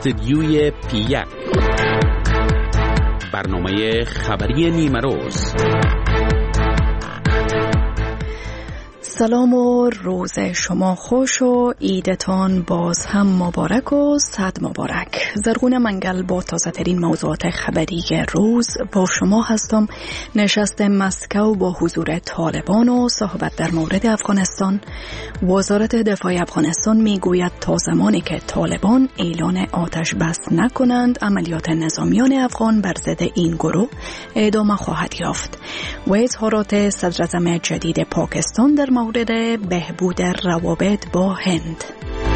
استدیوی پی1 برنامه خبری نیمه روز. سلام و روز شما خوش و عیدتان باز هم مبارک و صد مبارک. زرغون منگل با تازه ترین موضوعات خبری روز با شما هستم. نشست مسکو با حضور طالبان و صحبت در مورد افغانستان. وزارت دفاع افغانستان میگوید تا زمانی که طالبان اعلان آتش بس نکنند عملیات نظامیان افغان بر ضد این گروه ادامه خواهد یافت. و اظهارات صدر اعظم جدید پاکستان در مورد بهبود روابط با هند.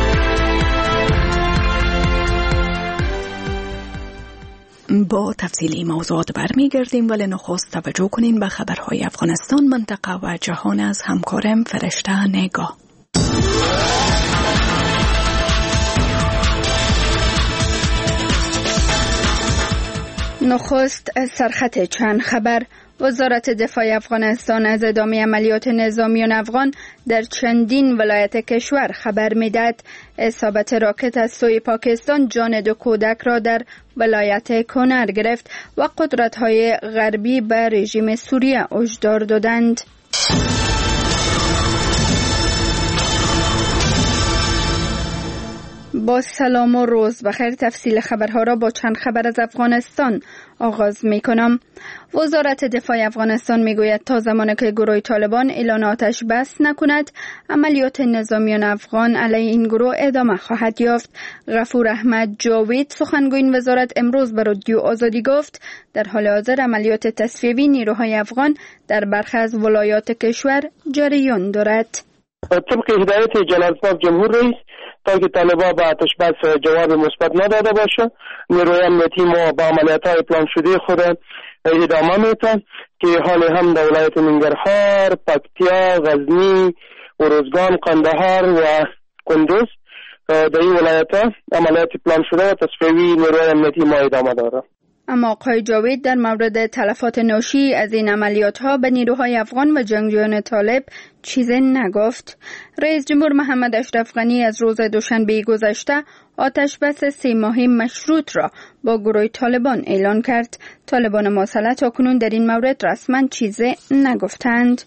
با تفصیلی موضوعات برمیگردیم، ولی نخست توجه کنین به خبرهای افغانستان، منطقه و جهان از همکارم فرشته نگاه. نخست سرخط چند خبر. وزارت دفاع افغانستان از ادامه عملیات نظامیان افغان در چندین ولایت کشور خبر می‌دهد. اصابت راکت از سوی پاکستان جان دو کودک را در ولایت کنر گرفت و قدرت‌های غربی به رژیم سوریه هشدار دادند. با سلام و روز بخیر. تفصیل خبرها را با چند خبر از افغانستان آغاز می کنم. وزارت دفاع افغانستان می گوید تا زمانی که گروه طالبان اعلان آتش بس نکند عملیات نظامیان افغان علیه این گروه ادامه خواهد یافت. غفور احمد جاوید سخنگوی این وزارت امروز به رادیو آزادی گفت در حال حاضر عملیات تصفیه‌ای نیروهای افغان در برخی از ولایات کشور جریان دارد. طبق هدایت جناب جمهور رئیس تا که طالبان با آتش بس جواب مثبت نداده باشه، نیروی امنیتی ما با عملیات‌های پلان شده خود ادامه میتن که حال هم در ولایت ننگرهار، پکتیا، غزنی، ارزگان، قندهار و کندوز در این ولایت‌ها عملیات پلان شده و تصفیه‌ای نیروی امنیتی ما ادامه داره. اما آقای جاوید در مورد تلفات ناشی از این عملیات‌ها به نیروهای افغان و جنگجویان طالب چیزی نگفت. رئیس جمهور محمد اشرف غنی از روز دوشنبه گذشته آتش بس 3 ماهه مشروط را با گروه طالبان اعلان کرد. طالبان مسلح تاکنون در این مورد رسما چیزی نگفتند.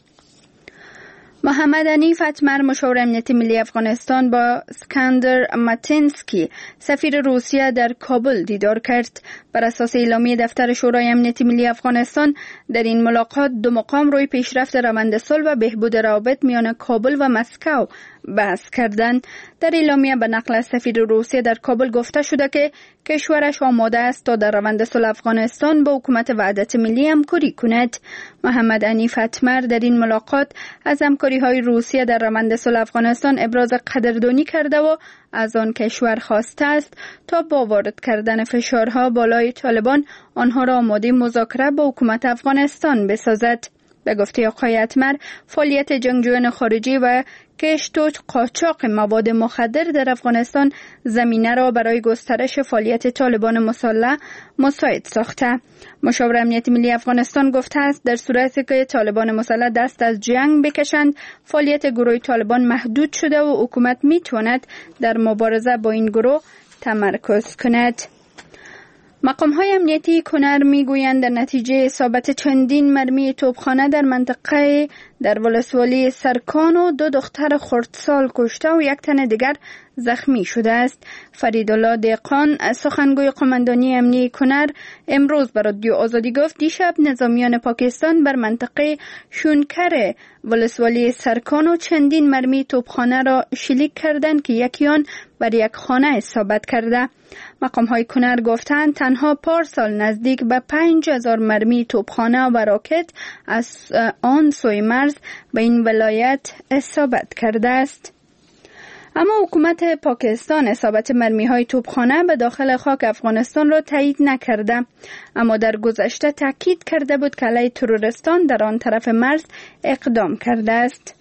محمد حنیف اتمر مشاور امنیت ملی افغانستان با اسکندر ماتینسکی سفیر روسیه در کابل دیدار کرد. بر اساس اعلامیه دفتر شورای امنیت ملی افغانستان در این ملاقات دو مقام روی پیشرفت روند صلح و بهبود روابط میان کابل و مسکو بحث کردند. در اعلامیه به نقل از سفیر روسیه در کابل گفته شده که کشورش آماده است تا در روند صلح افغانستان با حکومت وحدت ملی همکاری کند. محمد حنیف اتمر در این ملاقات از همکاری‌های روسیه در روند صلح افغانستان ابراز قدردانی کرده و از آن کشور خواسته است تا با وارد کردن فشارها بالای طالبان آنها را آماده مذاکره با حکومت افغانستان بسازد. به گفته آقای اتمر فعالیت جنگجویان خارجی و کشت و قاچاق مواد مخدر در افغانستان زمینه را برای گسترش فعالیت طالبان مسلح مساعد ساخته. مشاور امنیت ملی افغانستان گفته است در صورتی که طالبان مسلح دست از جنگ بکشند فعالیت گروه طالبان محدود شده و حکومت میتواند در مبارزه با این گروه تمرکز کند. مقام‌های امنیتی کنر میگویند در نتیجه اصابت چندین مرمی توپخانه در منطقه در ولسوالی سرکان و 2 دختر خردسال کشته و 1 تن دیگر زخمی شده است. فریدالله دهقان سخنگوی قماندانی امنیتی کنر امروز به رادیو آزادی گفت دیشب نظامیان پاکستان بر منطقه شونکر ولسوالی سرکان و چندین مرمی توپخانه را شلیک کردند که یکی آن بر یک خانه اصابت کرده. مقام‌های کنر گفتند تنها پارسال نزدیک به 5000 مرمی توپخانه و راکت از آن سوی مرز به این ولایت اصابت کرده است. اما حکومت پاکستان اصابت مرمی‌های توپخانه به داخل خاک افغانستان را تایید نکرده، اما در گذشته تاکید کرده بود که علیه تروریستان در آن طرف مرز اقدام کرده است.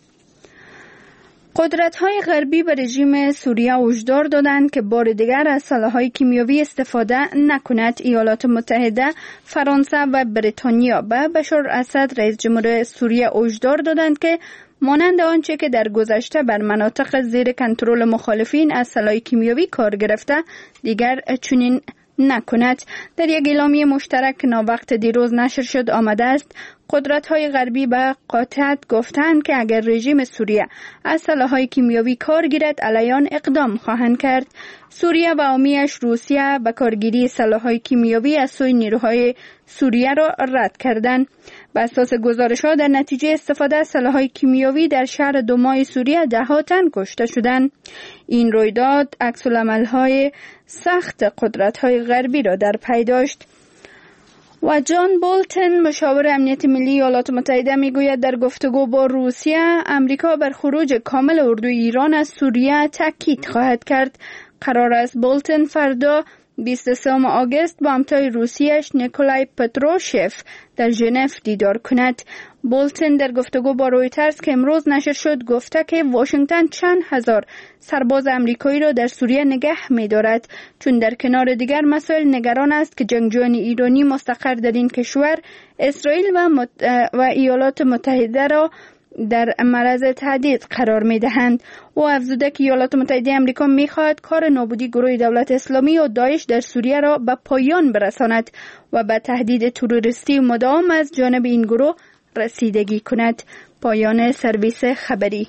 قدرت‌های غربی به رژیم سوریه هشدار دادند که بار دیگر از سلاح‌های کیمیاوی استفاده نکند. ایالات متحده، فرانسه و بریتانیا به بشار اسد رئیس جمهور سوریه هشدار دادند که مانند آنچه که در گذشته بر مناطق زیر کنترل مخالفین از سلاح کیمیاوی کار گرفته دیگر چنین نکند. در یک اعلامیه مشترک ناوقت دیروز نشر شد آمده است قدرت‌های غربی به قاطعیت گفتند که اگر رژیم سوریه از سلاح‌های کیمیاوی کار گیرد علیه آن اقدام خواهند کرد. سوریه و حامی‌اش روسیه به کارگیری سلاح‌های کیمیاوی از سوی نیروهای سوریه را رد کردند. بر اساس گزارش‌ها در نتیجه استفاده از سلاح‌های کیمیاوی در شهر دومای سوریه ده‌ها تن کشته شدند. این رویداد عکس‌العمل‌های سخت قدرت‌های غربی را در پی داشت. و جان بولتن مشاور امنیت ملی ایالات متحده میگوید در گفتگو با روسیه امریکا بر خروج کامل اردوی ایران از سوریه تاکید خواهد کرد. قرار است بولتن فردا 23 آگوست با همتای روسیه‌اش نیکولای پتروشف در ژنو دیدار کند. بولتن در گفتگو با رویترز که امروز نشر شد گفته که واشنگتن چند هزار سرباز امریکایی را در سوریه نگه می‌دارد، چون در کنار دیگر مسائل نگران است که جنگجویان ایرانی مستقر در این کشور اسرائیل و ایالات متحده را در معرض تهدید قرار می‌دهند. او افزوده که ایالات متحده آمریکا می‌خواهد کار نابودی گروه دولت اسلامی و داعش در سوریه را به پایان برساند و به تهدید تروریستی مداوم از جانب این گروه رسیدگی کند. پایان سرویس خبری.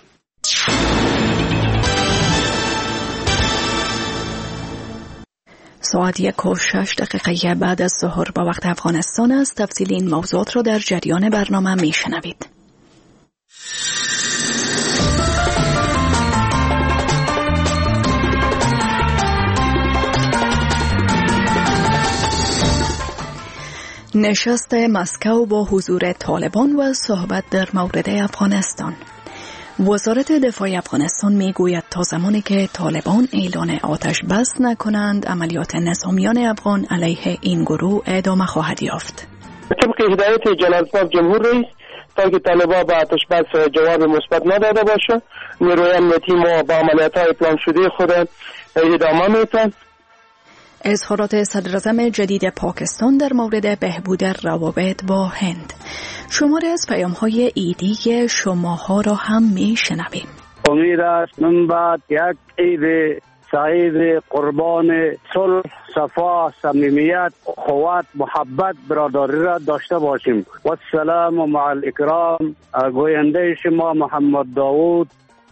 ساعت 1:06 بعد از ظهر با وقت افغانستان است. تفصیل این موضوعات را در جریان برنامه میشنوید. نشست مسکو با حضور طالبان و صحبت در مورد افغانستان. وزارت دفاع افغانستان میگوید تا زمانی که طالبان اعلان آتش بس نکنند عملیات نظامیان افغان علیه این گروه ادامه خواهد یافت. طبق هدایت جلال صاحب جمهور رئیس تا که طالبان به آتش بس جواب مثبت نداده باشه نیروی امنیتی ما با عملیات‌های پلان شده خود ادامه میتن. اظهارات صدراعظم جدید پاکستان در مورد بهبود روابط با هند. شماری از پیام‌های ایدی شماها را هم میشنویم. امید است من بعد یک عید سعید قربان صلح، صفا، صمیمیت، اخوت، محبت، برادری را داشته باشیم. و السلام مع الاکرام. گوینده شما محمد داوود.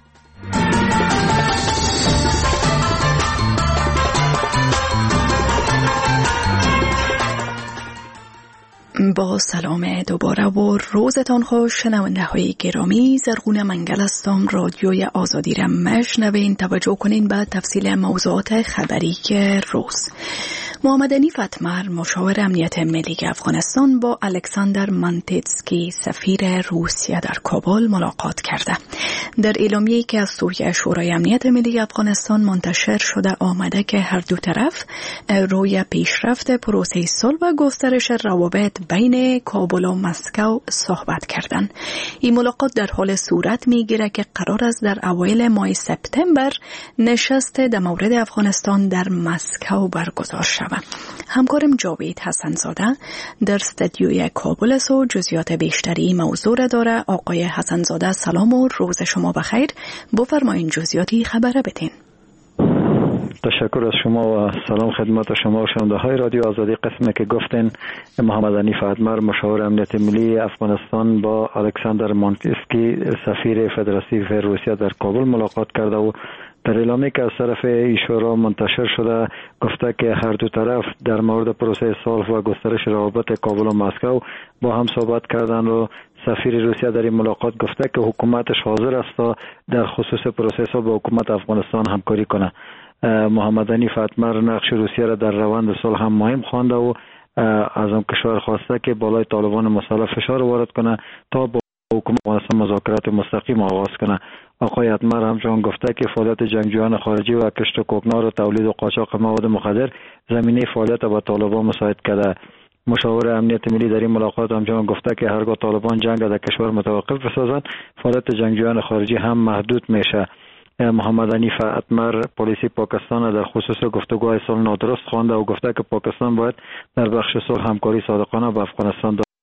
با سلام دوباره و روزتان خوش شنونده های گرامی. زرغون منگل هستم. رادیوی آزادی را مشنوین. توجه کنین به تفصیل موضوعات خبری روز. محمد عنیف اتمر مشاور امنیت ملی افغانستان با الکساندر مانتیتسکی سفیر روسیه در کابل ملاقات کرده. در اعلامیه‌ای که از سوی شورای امنیت ملی افغانستان منتشر شده آمده که هر دو طرف روی پیشرفت پروسه صلح و گسترش روابط بین کابل و مسکو صحبت کردند. این ملاقات در حال صورت میگیره که قرار است در اوایل ماه سپتامبر نشست در مورد افغانستان در مسکو برگزار شود. همکارم جاوید حسنزاده در استودیوی کابل است و جزئیات بیشتری موضوع را داره. آقای حسنزاده سلام و روز شما بخیر. بفرمایید جزئیاتی خبره بدین. تشکر از شما و سلام خدمت شما و شنونده های رادیو آزادی. قسمی که گفتین محمد عنیف اتمر مشاور امنیت ملی افغانستان با الکساندر مانتیتسکی سفیر فدراسیو روسیه در کابل ملاقات کرده و در اعلامیه که از طرف شورا منتشر شده گفته که هر دو طرف در مورد پروسه صلح و گسترش روابط کابل و مسکو با هم صحبت کردند و سفیر روسیه در این ملاقات گفته که حکومتش حاضر است تا در خصوص پروسه صلح با حکومت افغانستان همکاری کنه. محمد عنیف اتمر نقش روسیه را در روند صلح هم مهم خوانده و از آن کشور خواسته که بالای طالبان مسلح فشار وارد کنه تا با حکومت افغانستان مذاکرات مستقیم آغاز کنه. آقای اتمر همچنین گفته که فعالیت جنگجویان خارجی و کشت و کوکنار و تولید و قاچاق مواد مخدر زمینه فعالیت با طالبان مساعد کرده. مشاور امنیت ملی در این ملاقات همچنین گفته که هرگاه طالبان جنگ را در کشور متوقف بسازند فعالیت جنگجویان خارجی هم محدود میشه. محمد عنیف اتمر پلیسی پاکستان در خصوص گفتگوهای صلح نادرست خوانده و گفته که پاکستان باید در بخش صلح همکاری صادقانه با افغانستان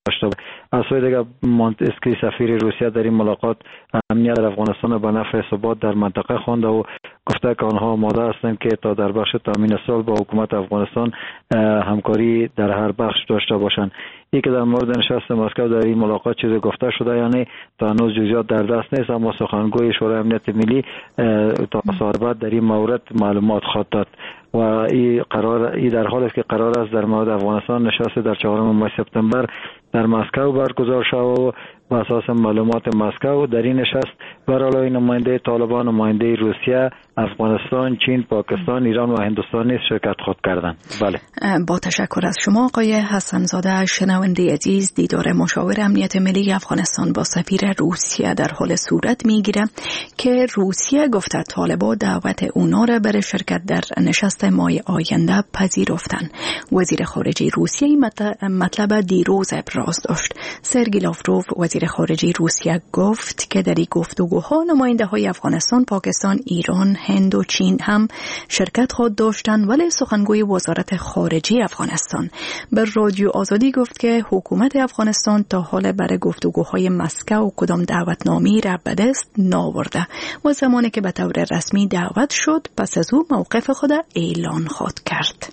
داشته. از سوی دیگر مونتسکی سفیر روسیه در این ملاقات امنیت در افغانستان به نفع ثبات در منطقه خوانده و گفته که آنها آماده هستند که تا در بخش تامین صلح با حکومت افغانستان همکاری در هر بخش داشته باشند. این که در مورد نشست مسکو در این ملاقات چیزی گفته شده یعنی تا هنوز جزئیات در دست نیست، اما سخنگوی شورای امنیت ملی تا ساعت بعد در این مورد معلومات خواهد داد و این در حالی است که قرار است در مورد افغانستان نشست در 4 ماه سپتامبر در مسکو برگزار شود و بر اساس معلومات مسکو در این نشست برای نماینده طالبان، نماینده روسیه، افغانستان، چین، پاکستان، ایران و هندوستان نیز شرکت خود کردند. بله. با تشکر از شما آقای حسن زاده. شنونده عزیز، دیدار مشاور امنیت ملی افغانستان با سفیر روسیه در حال صورت میگیره که روسیه گفته طالبان دعوت اونا را برای شرکت در نشست ماه آینده پذیرفتند. وزیر خارجه روسیه مطلب دیروز ابراز داشت. سرگئی لاوروف وزیر خارجه روسیه گفت که در این گفتگوها نماینده های افغانستان، پاکستان، ایران، هند و چین هم شرکت خود داشتند، ولی سخنگوی وزارت خارجه افغانستان به رادیو آزادی گفت که حکومت افغانستان تا حال برای گفتگوهای مسکو کدام دعوتنامه‌ای را به دست نآورده و زمانی که به طور رسمی دعوت شد پس از او موقف خود اعلان خواهد کرد.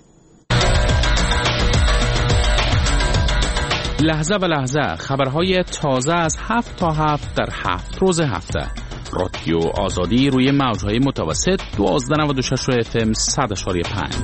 لحظه به لحظه خبرهای تازه از 7 تا 7 در 7 روز هفته. رادیو آزادی روی موجهای متوسط 1296 FM 100.5.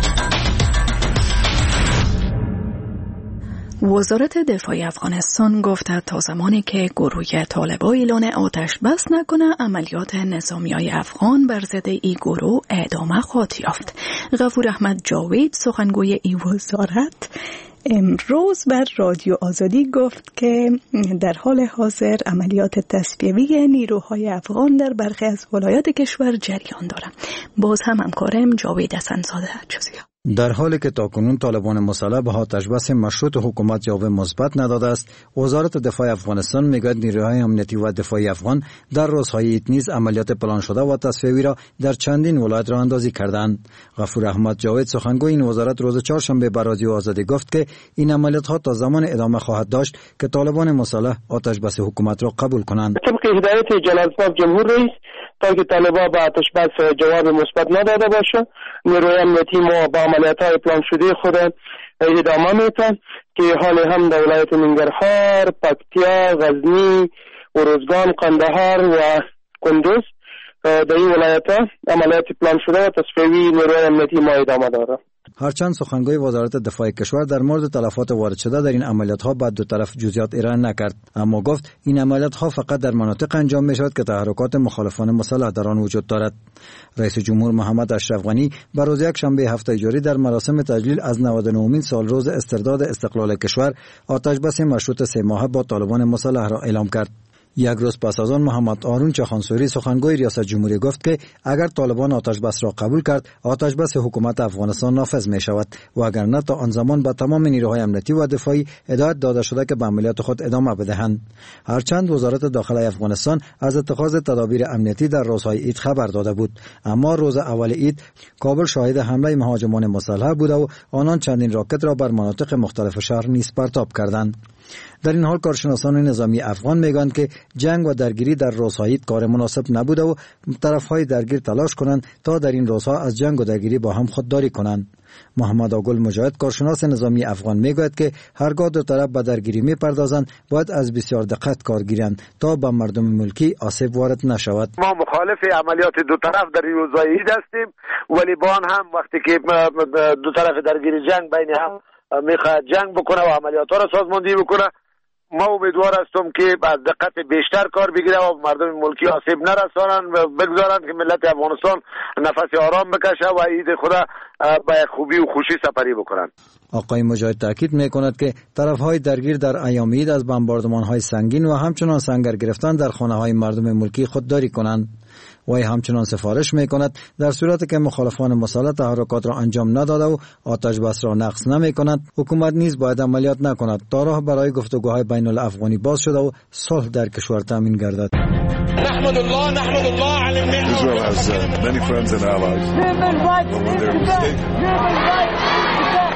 وزارت دفاع افغانستان گفته تا زمانی که گروه طالبان اعلان آتش بس نکنه عملیات نظامیای افغان بر ضد این گروه ادامه خواهد یافت. غفور احمد جاوید سخنگوی این وزارت امروز بر رادیو آزادی گفت که در حال حاضر عملیات تصفیه‌ای نیروهای افغان در برخی از ولایات کشور جریان دارد. باز هم همکارم جاوید حسن‌زاده جزئیات. در حالی که تاکنون طالبان مسلح به آتش بس مشروط حکومت جواب مثبت نداده است، وزارت دفاع افغانستان میگوید نیروهای امنیتی و دفاعی افغان در روزهای عید نیز عملیات پلان شده و تصفیه‌ای را در چندین ولایت راه اندازی کردند. غفور احمد جاوید سخنگوی این وزارت روز چهارشنبه به رادیو آزادی گفت که این عملیات ها تا زمان ادامه خواهد داشت که طالبان مسلح آتش بس حکومت را قبول کنند. طبق هدایت جلال‌آباد جمهور رئیس تا که طالبان به آتش بس جواب مثبت نداده باشه، نیروی امنیتی ما با عملیات‌های پلان شده خود ادامه میتن که حال هم در ولایت ننگرهار، پکتیا، غزنی، ارزگان، قندهار و کندوز در این ولایت‌ها عملیات پلان شده و تصفیه‌ای نیروی امنیتی ما ادامه داره. هرچند سخنگوی وزارت دفاع کشور در مورد تلفات وارد شده در این عملیات‌ها با دو طرف جزئیات ارائه نکرد، اما گفت این عملیات‌ها فقط در مناطق انجام می‌شود که تحرکات مخالفان مسلح در آن وجود دارد. رئیس جمهور محمد اشرف غنی بر روز یکشنبه هفته جاری در مراسم تجلیل از 99مین سالروز استرداد استقلال کشور آتش بس مشروط 3 ماهه با طالبان مسلح را اعلام کرد. یک روز پس از آن محمد آرون چخانسوری سخنگوی ریاست جمهوری گفت که اگر طالبان آتش بس را قبول کرد، آتش بس حکومت افغانستان نافذ می شود و اگر نه تا آن زمان به تمام نیروهای امنیتی و دفاعی هدایت داده شده که به عملیات خود ادامه بدهند. هرچند وزارت داخله افغانستان از اتخاذ تدابیر امنیتی در روزهای عید خبر داده بود، اما روز اول عید کابل شاهد حمله مهاجمان مسلح بود و آنان چندین راکت را بر مناطق مختلف شهر نیز پرتاب کردند. در این حال کارشناسان نظامی افغان میگویند که جنگ و درگیری در روزهای عید کار مناسب نبوده و طرفهای درگیر تلاش کنند تا در این روزها از جنگ و درگیری با هم خودداری کنند. محمد آگل مجاهد کارشناس نظامی افغان میگوید که هرگاه دو طرف به درگیری میپردازند باید از بسیار دقت کار گیرند تا به مردم ملکی آسیب وارد نشود. ما مخالف عملیات دو طرف در این روزهای عید هستیم، ولی با آن هم وقتی که دو طرف درگیری جنگ بین هم میخواد جنگ بکنه و عملیات ها را سازماندهی بکنه، ما امیدوار هستم که از دقت بیشتر کار بگیره و مردم ملکی آسیب نرسانن و بگذارن که ملت افغانستان نفس آرام بکشه و عید خدا به خوبی و خوشی سپری بکنن. آقای مجاهد تاکید میکند که طرفهای درگیر در ایام عید از بمباردمان‌های سنگین و همچنان سنگر گرفتن در خانه‌های مردم ملکی خودداری کنند. وی همچنان سفارش میکند در صورتی که مخالفان مسلح تحرکات را انجام نداده و آتش بس را نقض نمیکند، حکومت نیز باید عملیات نکند تا راه برای گفتگوهای بین الافغانی باز شده و صلح در کشور تامین گردد. نحمد الله على النعمة. Israel has many friends and allies.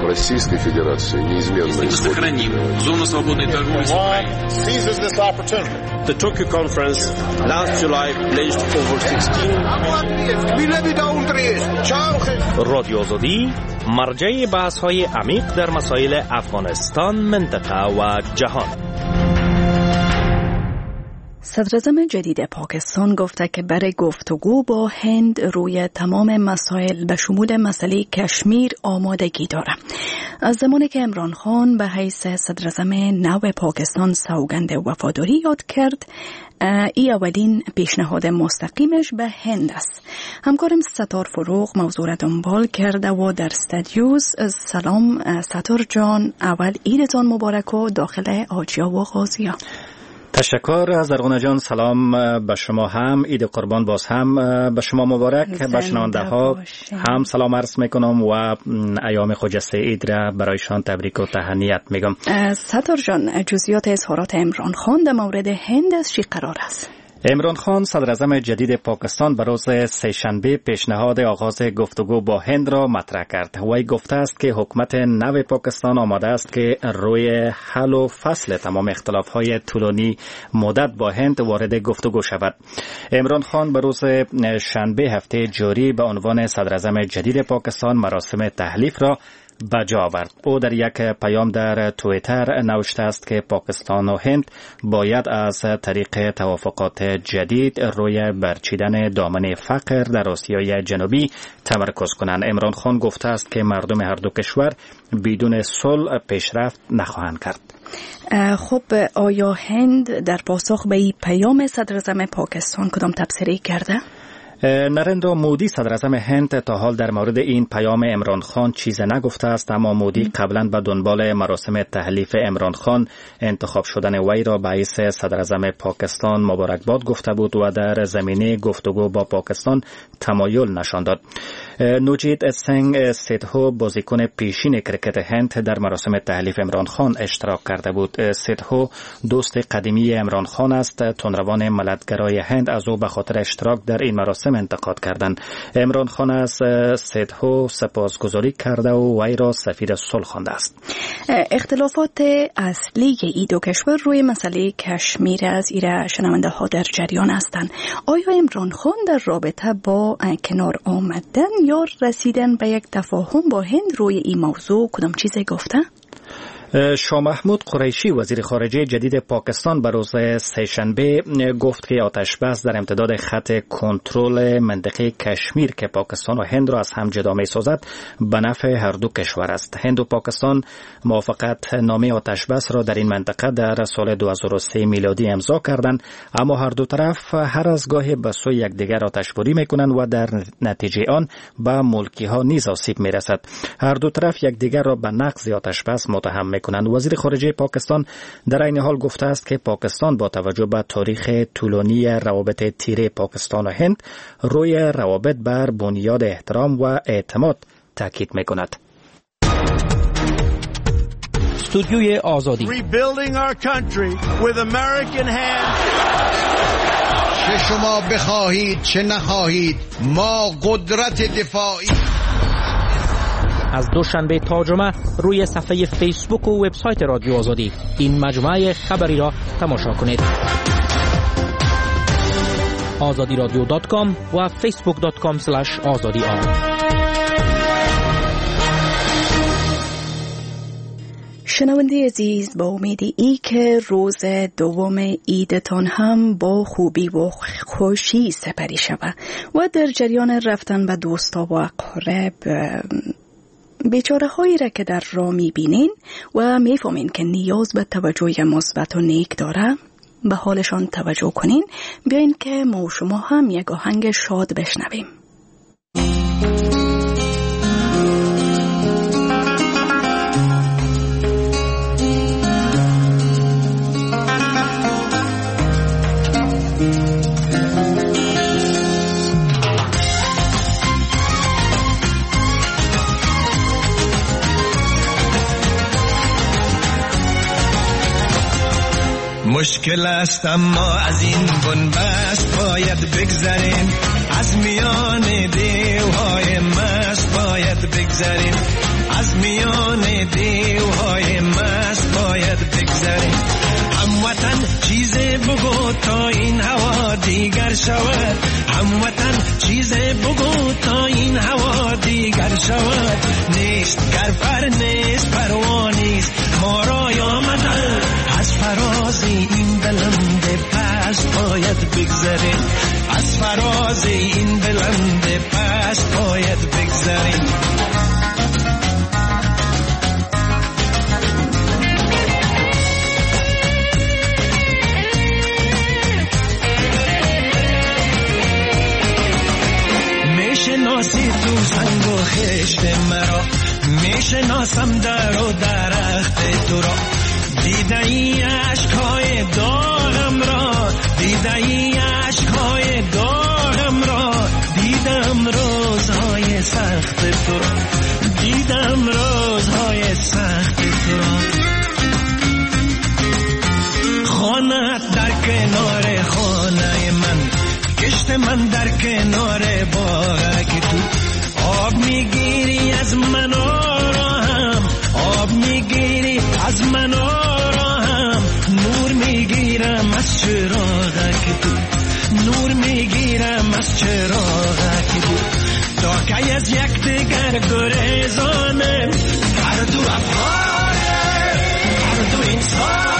в Российской Федерации неизменно сохраним зону свободной торговли с Украиной. The Tokyo Conference last July pledged over 16 رادیو آزادی مرجع بحث‌های عمیق در مسائل افغانستان، منطقه و جهان. صدراعظم جدید پاکستان گفته که برای گفتگو با هند روی تمام مسائل به شمول مسئله کشمیر آمادگی داره. از زمانی که عمران خان به حیث صدراعظم نو پاکستان سوگند وفاداری یاد کرد، ای اولین پیشنهاد مستقیمش به هند است. همکارم ستار فروغ موضوع را دنبال کرده و در استودیوز. سلام ستار جان، اول عیدتان مبارک و داخل آجیا و غازیا. تشکر زرغونه جان، سلام به شما هم، عید قربان باز هم به شما مبارک. به شنونده ها هم سلام عرض میکنم و ایام خجسته عید را برایشان تبریک و تهنیت میگم. ستار جان، جزئیات اظهارات عمران خان در مورد هند از چی قرار است؟ عمران خان صدراعظم جدید پاکستان به روز سه‌شنبه پیشنهاد آغاز گفتگو با هند را مطرح کرد. وی گفته است که حکومت نو پاکستان آماده است که روی حل و فصل تمام اختلاف‌های طولانی مدت با هند وارد گفتگو شود. عمران خان به روز شنبه هفته جاری به عنوان صدراعظم جدید پاکستان مراسم تحلیف را بجا آورد. او در یک پیام در توییتر نوشته است که پاکستان و هند باید از طریق توافقات جدید روی برچیدن دامنه فقر در آسیای جنوبی تمرکز کنند. عمران خان گفته است که مردم هر دو کشور بدون صلح پیشرفت نخواهند کرد. خب آیا هند در پاسخ به این پیام صدراعظم پاکستان کدام تبصره کرده؟ نریندرا مودی صدراعظم هند تا حال در مورد این پیام عمران خان چیز نگفته است، اما مودی قبلا به دنبال مراسم تحلیف عمران خان انتخاب شدن وی را به حیث صدراعظم پاکستان مبارکباد گفته بود و در زمینه گفتگو با پاکستان تمایل نشان داد. نوجیت سنگ سیدهو بازیکن پیشین کرکت هند در مراسم تحلیف عمران خان اشتراک کرده بود. سیدهو دوست قدیمی عمران خان است. تندروان ملتگرای هند از او به خاطر اشتراک در این مراسم انتقاد کردند. عمران خان از سیدهو سپاسگزاری کرده و وی را سفیر صلح خوانده است. اختلافات اصلی این دو کشور روی مسئله کشمیر از ایره شنونده ها در جریان هستند. آیا عمران خان در رابطه با کنار آمدن یا رسیدن به یک تفاهم با هند روی این موضوع کدام چیزی گفته؟ شاه محمود قریشی وزیر خارجه جدید پاکستان به روز سه‌شنبه گفت که آتش بس در امتداد خط کنترل منطقه کشمیر که پاکستان و هند را از هم جدا می‌سازد به نفع هر دو کشور است. هند و پاکستان موافقت نامه آتش بس را در این منطقه در سال 2003 میلادی امضا کردند، اما هر دو طرف هر از گاهی به سوی یکدیگر آتشباری می‌کنند و در نتیجه آن به ملکی‌ها نیز آسیب می‌رسد. هر دو طرف یکدیگر را به نقض آتش بس متهم می‌کنند. وزیر خارجه پاکستان در این حال گفته است که پاکستان با توجه به تاریخ طولانی روابط تیره پاکستان و هند روی روابط بر بنیاد احترام و اعتماد تاکید می‌کند. استودیوی آزادی. Rebuilding our country with American hands. چه شما بخواهید چه نخواهید ما قدرت دفاعی. از دوشنبه تا جمعه روی صفحه فیسبوک و وبسایت رادیو آزادی این مجموعه خبری را تماشا کنید. azadiradio.com و facebook.com/azadi. شنونده عزیز، با امید ای که روز دوم عیدتان هم با خوبی و خوشی سپری شود و در جریان رفتن به دوستا و اقارب بیچاره هایی را که در راه میبینین و میفهمین که نیاز به توجه مثبت و نیک داره به حالشان توجه کنین. بیاین که ما و شما هم یک آهنگ شاد بشنویم. مشکل است اما از این بنبست باید بگذریم، از میان دیوهای مست باید بگذریم، از میان چیزی بگو تا این هوا دیگر شود. نیست گر پر نیست پروا نیست، ما را آمدن از فراز این بلند پست باید بگذریم، از فراز این بلند پست باید بگذریم. میشناسی تو سنگ و خشت مرا، میشناسم در و درخت تو را. دیده ای عشقهای داغم را، دیده ای عشقهای داغم را. دیدم روزهای سخت تو را، دیدم روزهای سخت تو را. خانه‌ات در کنار خانه من، کشت من در کنار باغک تو. آب میگیری از من آرام، آب میگیری از من آرام. نور میگیرم از چراغک تو، نور میگیرم از چراغک تو. تا که از یک دیگر گریزانم، هر دو افغانه، هر دو انسانه.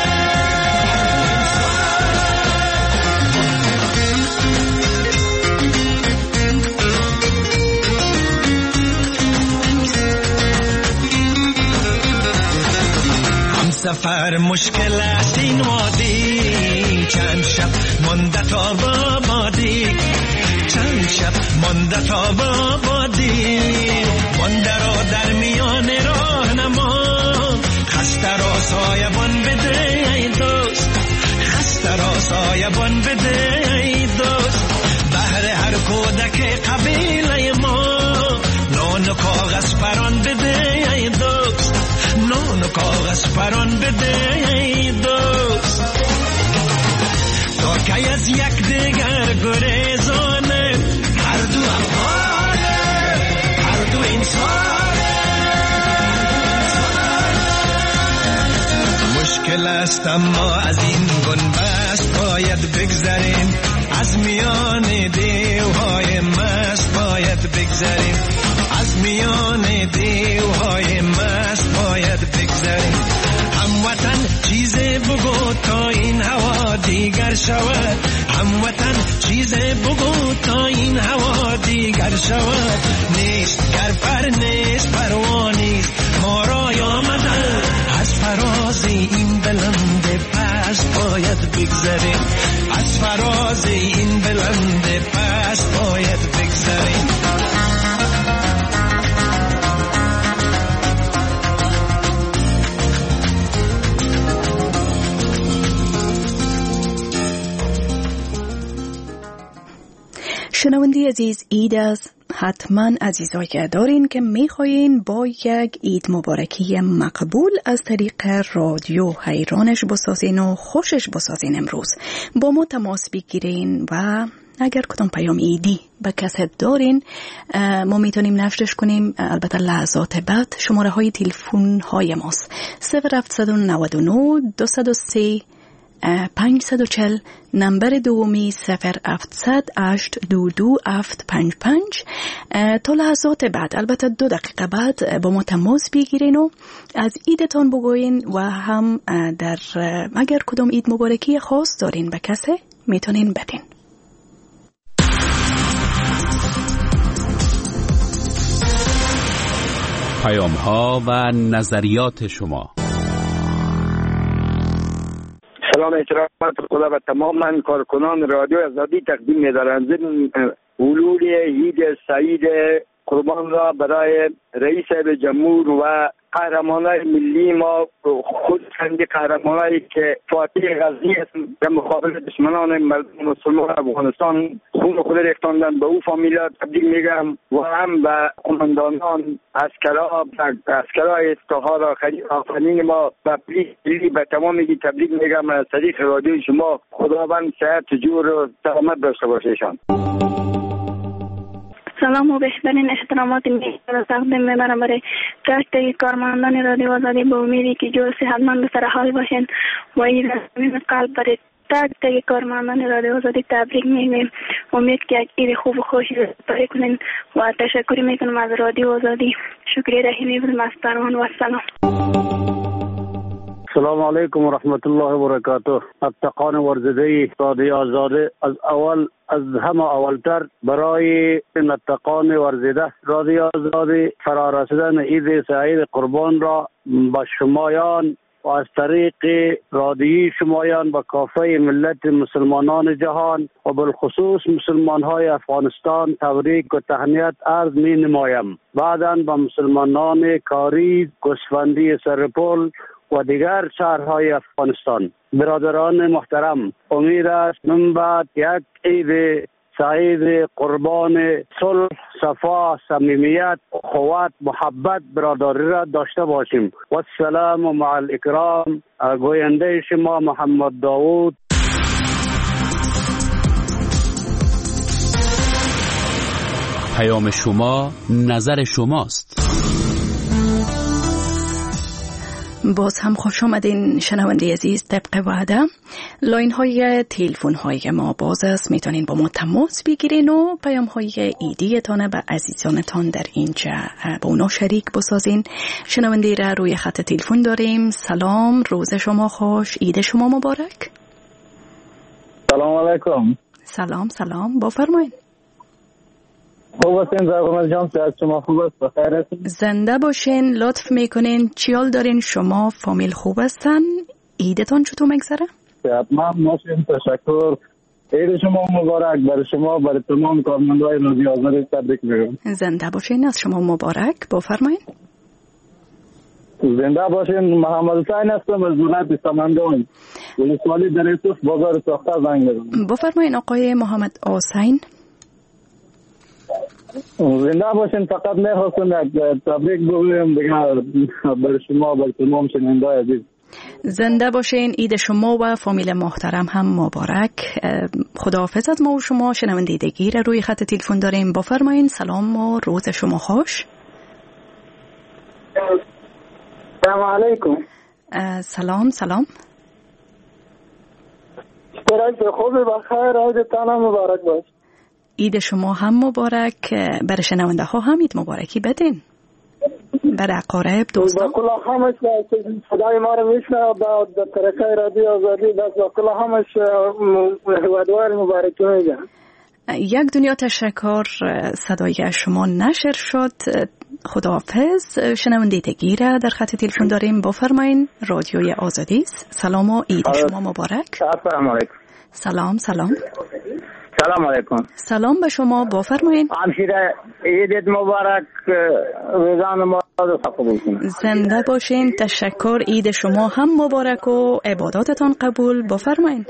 سفر مشکل است این وادی، چند شب مانده تا بادی، چند شب مانده تا بادی. مانده را در میان راه نما، خسته را سایبان بده ای دوست، خسته را سایبان بده ای دوست. بهر هر کودک قبیله ما، نان و کاغذ پران بده ای دوست، نان و کاغذ پران بده ای دوست. تا که از یک دیگر گریزانه، هر دو افغانه، هر دو انسانه. مشکل است اما از این بنبست باید بگذریم، از میان دیوهای مست باید بگذریم، از میان دیوهای مست باید بگذریم. هموطن چیزی بگو تا این هوا دیگر شود، هموطن چیزی بگو تا این هوا دیگر شود. نیست گر پر نیست پروا نیست، ما را آمدن از فراز این بلند پست باید بگذریم، از فراز این بلند پست باید بگذریم. شنوندی عزیز، عید از حتما عزیزای دارین که میخواین با یک عید مبارکی مقبول از طریق رادیو حیرانش بسازین و خوشش بسازین. امروز با ما تماس بگیرین و اگر کدام پیام ایدی به کسب دارین ما میتونیم نشرش کنیم. البته لحظات بعد شماره های تلفن های ماست 0799 203 540، نمبر دومی 0700 822 755. تا لحظات بعد، البته 2 دقیقه بعد با ما تماس بگیرین و از عیدتان بگوین و هم در اگر کدام عید مبارکی خاص دارین به کسی میتونین بدین. پیام ها و نظریات شما. سلام احترامات خدا و تمام کارکنان رادیو آزادی تقدیم می‌دارم. ضمن حلول عید سعید قربان را برای رئیس جمهور و قهرمانای ملی ما، خود چندی قهرمانایی که فاتح غزنی در مقابل دشمنان مردم مسلمان افغانستان خون خود ریختاندن، به او فامیلا تبریک میگم و هم به قماندانان اسکرای افتخار آفرین ما و پلیس به تمامی تبریک میگم از طریق رادیو شما. خداوند صحت جور و سلامت داشته باشیشان. سلام و بهترین احترامات را تقدیم می‌برم برای کشت کارمندان رادیو آزادی، به امیدی که جو صحتمند و سر حال باشین و این از قلب برای تک تک کارمندان رادیو آزادی تبریک میگیم. امید که یک عید خوب و خوشی داشته کنین و تشکر میکنم از رادیو آزادی. شکریه رحیمی بودم از فرمان و سلام. السلام علیکم و رحمت الله و برکاته. اتقان ورزدهی رادیو آزادی از همه اولتر برای اتقان ورزده رادیو آزادی فرارسیدن عید سعید قربان را با شمایان و از طریق رادیوی شمایان با کافه ملت مسلمانان جهان و بالخصوص مسلمانهای افغانستان تبریک و تهنیت عرض می نمایم. بعداً با مسلمانان کاری، گوسفندی سرپل و دیگر شهرهای افغانستان. برادران محترم، امید است من بعد یک عید سعید قربان صلح، صفا، صمیمیت، اخوت، محبت، برادری را داشته باشیم. و السلام و مع الاکرام. گوینده شما محمد داوود. پیام شما نظر شماست. باز هم خوش آمدین شنونده عزیز. طبق وعده لاین های تلفن های ما باز است، میتونین با ما تماس بگیرین و پیام های ایدیتان به عزیزانتان در اینجا با اونا شریک بسازین. شنونده را روی خط تلفن داریم. سلام، روز شما خوش، عید شما مبارک. سلام علیکم. سلام بفرمایید. خوب هستین زرغمت جان؟ صحت شما خوب است؟ بخیر هستین؟ زنده باشین. لطف میکنین چی حال دارین شما؟ فامیل خوب هستن؟ عیدتان چطور میگذره؟ صحتمند باشین. تشکر. عید شما مبارک. برای شما، برای تمام کارمندان رادیو آزادی تبریک میگم. زنده باشین. از شما مبارک. بفرمایید. زنده باشین. محمد حسین هستم از ولایت سمنگان، ولسوالی دریسوس، بازار ساخته زنگ میزنم. بفرمایید آقای محمد حسین. زنده باشین. فقط میخواستم یک تبریک بگویم دیگه برای شما، برای تمام شنونده‌های عزیز. زنده باشین. عید شما و فامیل محترم هم مبارک. خداحافظ از ما و شما. شنونده دیگه روی خط تلفن داریم. بفرمایید. سلام و روز شما خوش. سلام علیکم. سلام. چطور خوبی؟ بخیر. عیدتان مبارک باش. عید شما هم مبارک. برای شنونده ها هم عید مبارکی بدین. برای اقارب، دوستان. با کل همش صدای ما رو میشنه با ترکای رادیو آزادی. با کل همش ودوار مبارکی میگم. یک دنیا تشکر. صدای شما نشر شد. خداحافظ. شنونده دیگه در خط تلفن داریم. بفرمایید. رادیوی آزادی است. سلام و عید شما مبارک. السلام علیکم. سلام. سلام علیکم. سلام به شما. بفرمایید. همشیره عید مبارک. روزان ما رو قبول کنید. زنده باشین. تشکر. عید شما هم مبارک و عباداتتان قبول. بفرمایید.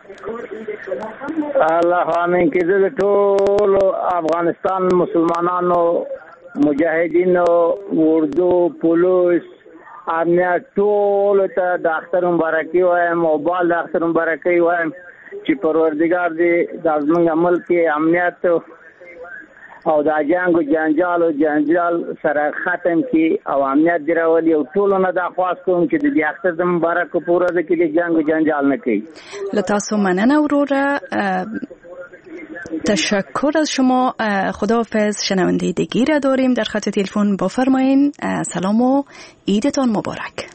الله آمین. که طول افغانستان مسلمانان و مجاهدین و اردو پولیس امنیت طول تا دختر مبارکی وایم و بال دختر مبارکی وایم چې پروردگار دې د زموږ ملک امنیت او د جنگ و جنجال سره ختم کی او امنیت دی راولي او ټول نه د خواست کوم چې د اختر مبارک پوره د کې جنگ و جنجال نه کوي. لتاسو مننه وروره. تشکر از شما. خداحافظ. شنونده دیگه را داریم در خط تلفن. بفرمایین. سلام و عیدتان مبارک.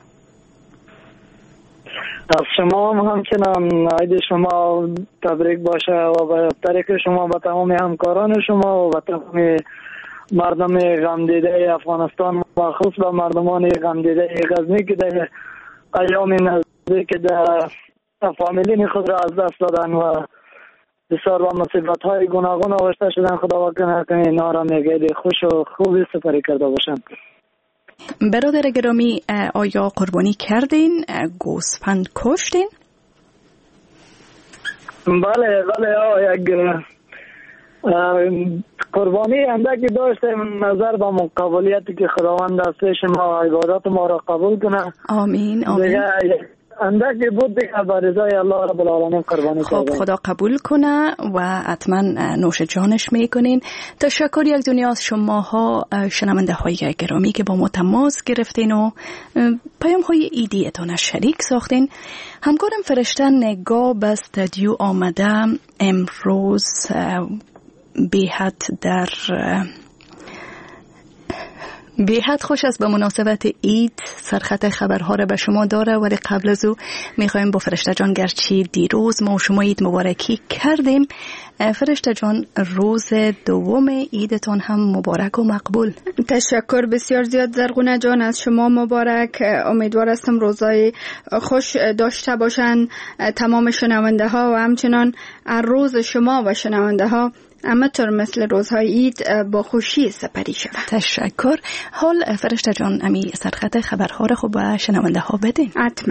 از شما هم همچنان عید شما تبریک باشه و به طریق شما به تمام همکاران شما و به تمام مردم غمدیده افغانستان، مخصوص به مردمان غمدیده غزنی که در ایام نزدیک در فامیلین خود را از دست دادن و بسیار با مصیبت های گوناگون آغشته شدن. خدا کنه که اینا را میگه خوش و خوبی سپری کرده باشن. برادر گرامی، آیا قربانی کردین؟ گوسفند کشتین؟ بله یک قربانی اندکی داشتیم. نظر به مقبولیتی که خداوند از پیش ما عبادات ما را قبول کنه. آمین. دیگه اندکی بود دیگه به رضای الله رب العالمین قربانی خب خدا قبول کنه و حتما نوش جانش میکنین. تشکر یک دنیا از شماها شنونده های گرامی که با ما تماس گرفتین و پیام های ایدیتان شریک ساختین. همکارم فرشته نگاه به استودیو آمده امروز بی‌حد خوش است. به مناسبت عید سرخط خبرها را به شما داره، ولی قبل از او میخوایم با فرشته جان، گرچه دیروز ما و شما عید مبارکی کردیم، فرشته جان روز دوم عیدتان هم مبارک و مقبول. تشکر بسیار زیاد زرغونه جان، از شما مبارک. امیدوار هستم روزای خوش داشته باشن تمام شنونده ها و همچنان روز شما و شنونده ها اما طور مثل روزهای عید با خوشی سپری شود. تشکر. حال فرشته جان امی سرخط خبرها رو خوب به شنونده ها بدین. حتما.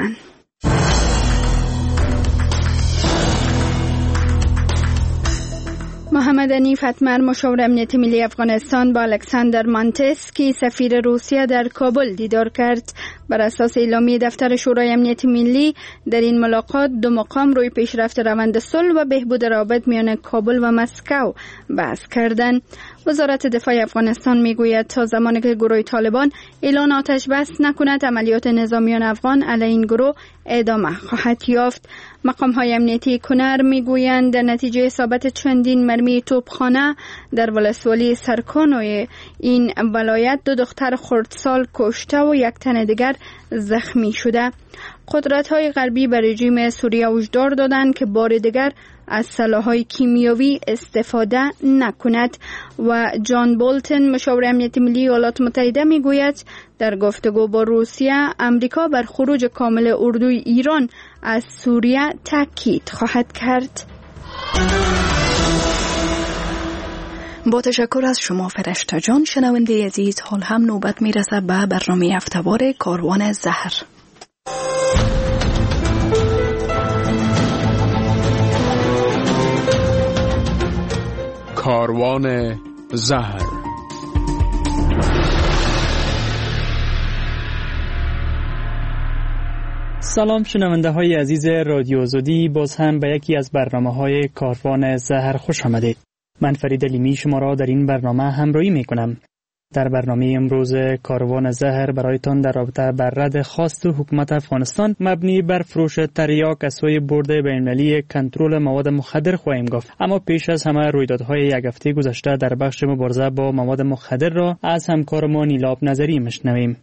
محمد انیف اتمر مشاور امنیت ملی افغانستان با الکساندر مانتسکی سفیر روسیه در کابل دیدار کرد. بر اساس اعلامیه دفتر شورای امنیت ملی در این ملاقات دو مقام روی پیشرفت روند صلح و بهبود روابط میان کابل و مسکو بحث کردند. وزارت دفاع افغانستان میگوید تا زمانی که گروه طالبان اعلان آتش بس نکند عملیات نظامیان افغان علیه این گروه ادامه خواهد یافت. مقام‌های امنیتی کنر میگویند در نتیجه اصابت چندین مرمی توپخانه در ولسوالی سرکانوی این ولایت دو دختر خردسال کشته و یک تن دیگر زخمی شده. قدرت‌های غربی بر رژیم سوریه هشدار دادند که بار دیگر از سلاح‌های کیمیاوی استفاده نکند و جان بولتن مشاور امنیت ملی ایالات متحده میگوید در گفتگو با روسیه امریکا بر خروج کامل اردوی ایران از سوریه تاکید خواهد کرد. با تشکر از شما فرشته جان. شنونده عزیز، حال هم نوبت میرسه به برنامه هفته‌وار کاروان زهر. کاروان زهر. سلام شنونده های عزیز رادیو آزادی، باز هم به یکی از برنامه های کاروان زهر خوش آمدید. من فرید لیمی شما را در این برنامه همراهی می کنم. در برنامه امروز کاروان زهر برایتان در رابطه بر رد خواست حکومت افغانستان مبنی بر فروش تریاک از سوی بورد بین‌المللی کنترل مواد مخدر خواهیم گفت. اما پیش از همه رویدادهای یک هفته گذشته در بخش مبارزه با مواد مخدر را از همکارمان نیلاب نظری میشنویم.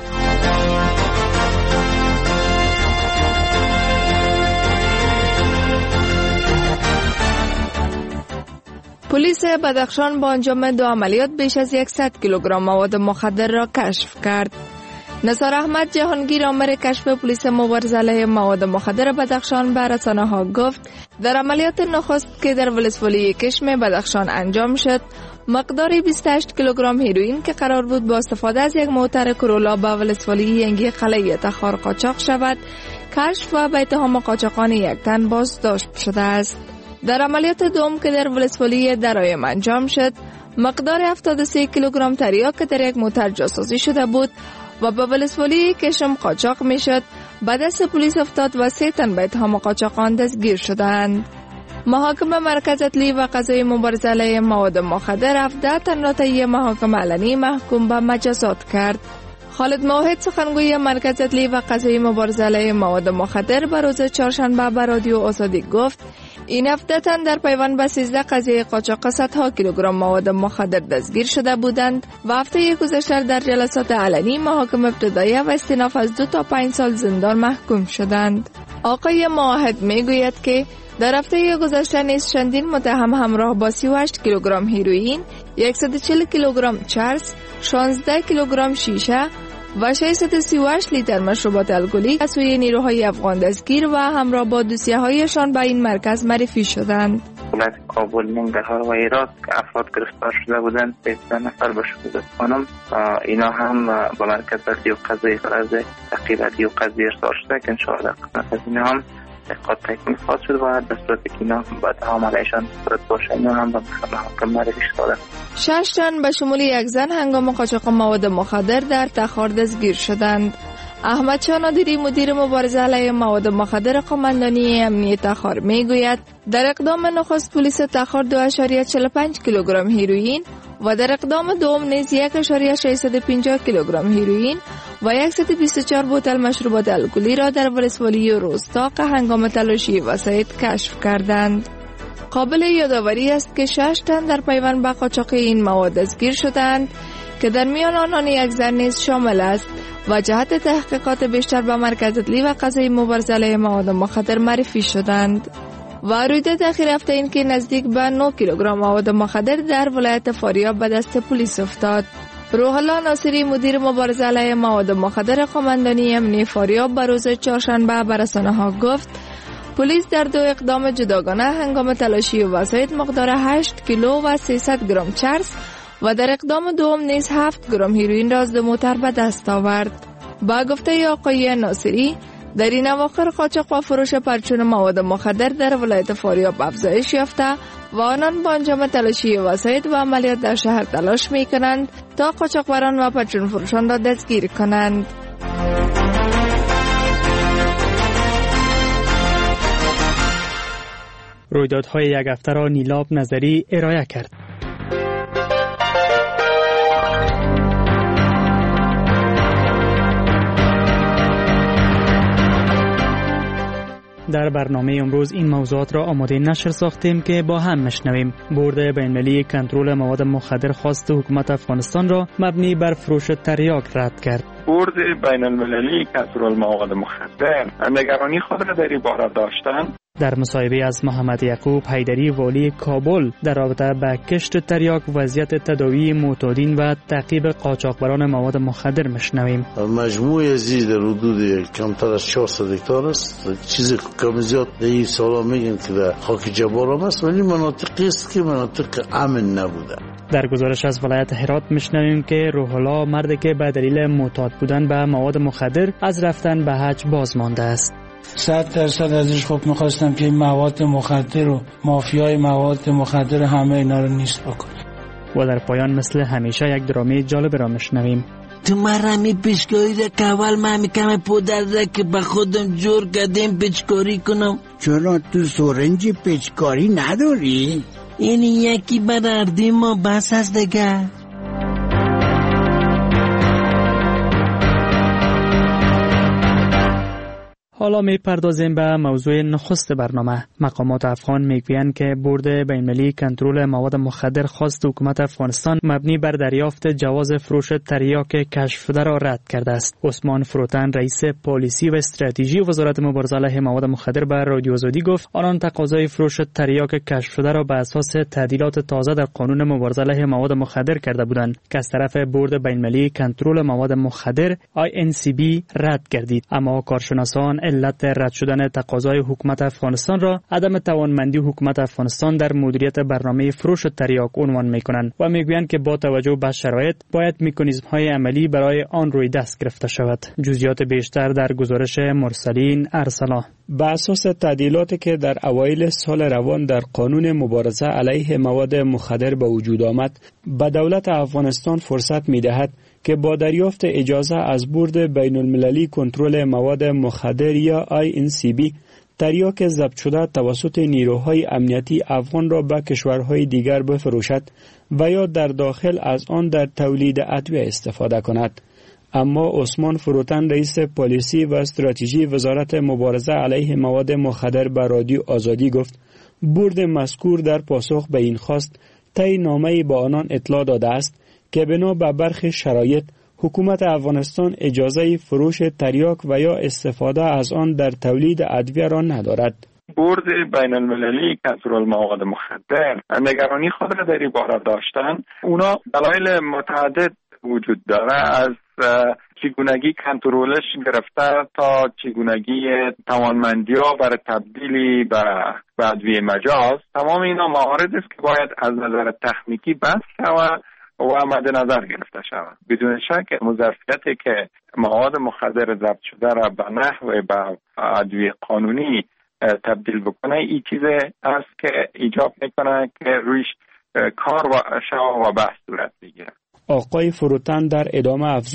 پلیس بدخشان با انجام دو عملیات بیش از 100 کیلوگرم مواد مخدر را کشف کرد. نثار احمد جهانگیر آمر کشف پلیس مبارزه علیه مواد مخدر بدخشان به رسانه‌ها گفت در عملیات نخست که در ولسوالی کشم بدخشان انجام شد، مقدار 28 کیلوگرم هیروئین که قرار بود با استفاده از یک موتر کرولا به ولسوالی ینگی قلعه تخار قاچاق شود، کشف و به اتهام قاچاقان یک تن بازداشت شده است. در عملیات دوم که در ولسوالی درایم انجام شد، مقدار 73 کیلوگرم تریاک که در یک موتر جاسازی شده بود و به ولسوالی کشم قاچاق می شد به دست پلیس افتاد و 3 تن به اتهام قاچاقان دستگیر شدند. محاکم مرکز عدلی و قضایی مبارزه علیه مواد مخدر 17 تن را طی محاکم علنی محکوم به مجازات کرد. خالد موحد سخنگوی مرکز عدلی و قضایی مبارزه علیه مواد مخدر به روز چهارشنبه به رادیو آزادی گفت این 17 تن در پیوند به 13 قضیه قاچاق صدها کیلوگرم مواد مخدر دستگیر شده بودند و هفته گذشته در جلسات علنی محاکم ابتدایی و استئناف از 2 تا 5 سال زندان محکوم شدند. آقای موحد میگوید که در هفته گذشته نیز چندین متهم همراه با 38 کیلوگرم هیروئین، 140 کیلوگرم چرس، 16 کیلوگرم شیشه و 638 لیتر مشروبات الکلی از سوی نیروهای افغان دستگیر و همراه با دوسیه‌هایشان به این مرکز معرفی شدند. ولایت کابل، ننگرهار و هرات که افراد گرفتار شده بودند 13 نفر به شهود خانم، اینا هم با مرکز عدلی و قضایی فرض تعقیب عدلی و قضایی ارسال شده که انشاءالله قسمت از اینا هم تحقیقات تکمیل خواهد شد و در صورتی که اینا با اتهام علیهشان صورت باشه اینا هم به محاکم معرفی شده. 6 تن به شمول یک زن هنگام قاچاق مواد مخدر در تخار دستگیر شدند. احمد شاه نادری مدیر مبارزه علیه مواد مخدر قماندانی امنیت تخار میگوید در اقدام نخست پلیس تخار 2.45 کیلوگرم هیروئین و در اقدام دوم نیز 1.650 کیلوگرم هیروئین و 124 بوتل مشروبات الکلی را در ولسوالی روستاق هنگام تلاشی وسایط کشف کردند. قابل یادآوری است که 6 تن در پیوند به قاچاق این مواد دستگیر شدند که در میان آنان یک زن نیز شامل است و جهت تحقیقات بیشتر به مرکز عدلی و قضایی مبارزه علیه مواد مخدر معرفی شدند. و رویداد اخیر هفته این که نزدیک به 9 کیلوگرم مواد مخدر در ولایت فاریاب به دست پلیس افتاد. روح الله ناصری مدیر مبارزه علیه مواد مخدر قماندانی امنیت فاریاب به روز چهارشنبه به رسانه‌ها گفت پلیس در 2 اقدام جداگانه هنگام تلاشی وسایط مقدار 8 کیلو و 300 گرم چرس و در اقدام دوم نیز 7 گرم هیروئین را از 2 موتر به دست آورد. با گفته آقای ناصری در این اواخر قاچاق و فروش پرچون مواد مخدر در ولایت فاریاب افزایش یافته و آنان با انجام تلاشی وسایط و عملیات در شهر تلاش می کنند تا قاچاقبران و پرچون فروشان را دستگیر کنند. رویدادهای یک هفته را نیلاب نظری ارائه کرد. در برنامه امروز این موضوعات را آماده نشر ساختیم که با هم مشنویم. بورد بین‌المللی کنترل مواد مخدر خواست حکومت افغانستان را مبنی بر فروش تریاک رد کرد. بورد بین‌المللی کنترل مواد مخدر نگرانی خود را در این باره داشتند. در مصاحبه از محمد یعقوب حیدری والی کابل در رابطه با کشت تریاک، وضعیت تداوی معتادین و تعقیب قاچاقبران مواد مخدر مشنویم. مجموع ازی در حدود کمتر از 400 هکتار است. چیزی کم زیاد در این سالا میگن که در خاک جبار هم است، ولی مناطقی است که مناطق امن نبوده. در گزارش از ولایت هرات مشنویم که روح الله مردی که به دلیل معتاد بودن به مواد مخدر از رفتن به حج باز مانده است. 100% ازش خب میخواستم که مواد مخدر و مافیای مواد مخدر همه اینا رو نیست بکنه. و در پایان مثل همیشه یک درامه جالب را مشنویم. تو مرمی پیشکاری را که اول من میکنم پودر که به خودم جور کردیم پیچکاری کنم. چرا تو سرنجی پیچکاری نداری؟ این یکی بر اردی ما بس است دیگه. حالا میپردازیم به موضوع نخست برنامه. مقامات افغان میگویند که بورد بین‌المللی کنترل مواد مخدر خواست حکومت افغانستان مبنی بر دریافت جواز فروش تریاک کشف شده را رد کرده است. عثمان فروتن رئیس پالیسی و استراتژی وزارت مبارزه علیه مواد مخدر به رادیو آزادی گفت آنان تقاضای فروش تریاک کشف شده را به اساس تعدیلات تازه در قانون مبارزه علیه مواد مخدر کرده بودند که از طرف بورد بین‌المللی کنترل مواد مخدر INCB رد گردید. اما کارشناسان علت رد شدن تقاضای حکومت افغانستان را عدم توانمندی حکومت افغانستان در مدیریت برنامه فروش تریاک عنوان می‌کنند و میگویند که با توجه به شرایط باید مکانیزم‌های عملی برای آن روی دست گرفته شود. جزئیات بیشتر در گزارش مرسلین ارسلا. بر اساس تعدیلاتی که در اوایل سال روان در قانون مبارزه علیه مواد مخدر به وجود آمد، به دولت افغانستان فرصت می‌دهد که با دریافت اجازه از بورد بین المللی کنترل مواد مخدر یا INCB تریاک ضبط شده توسط نیروهای امنیتی افغان را به کشورهای دیگر بفروشد و یا در داخل از آن در تولید ادویه استفاده کند. اما عثمان فروتن رئیس پالیسی و استراتژی وزارت مبارزه علیه مواد مخدر به رادیو آزادی گفت بورد مذکور در پاسخ به این خواست طی نامه‌ای به آنان اطلاع داده است که بنا به برخی شرایط حکومت افغانستان اجازه فروش تریاک و یا استفاده از آن در تولید ادویه را ندارد. بورد بین المللی کنترل مواد مخدر نگرانی خود را در این باره داشتند. اونا دلایل متعدد وجود داره، از چگونگی کنترلش گرفته تا چگونگی توانمندی ها برای تبدیلی به ادویه مجاز. تمام اینا مواردی است که باید از نظر تخنیکی بحث شود و مد نظر گرفته شود. بدون شک مضافیتی که مواد مخدر ضبط شده را به نحو به ادویه قانونی تبدیل بکنه، این چیزی است که ایجاب میکنه که رویش کار و بحث صورت بگیره. آقای فروتن در ادامه افزود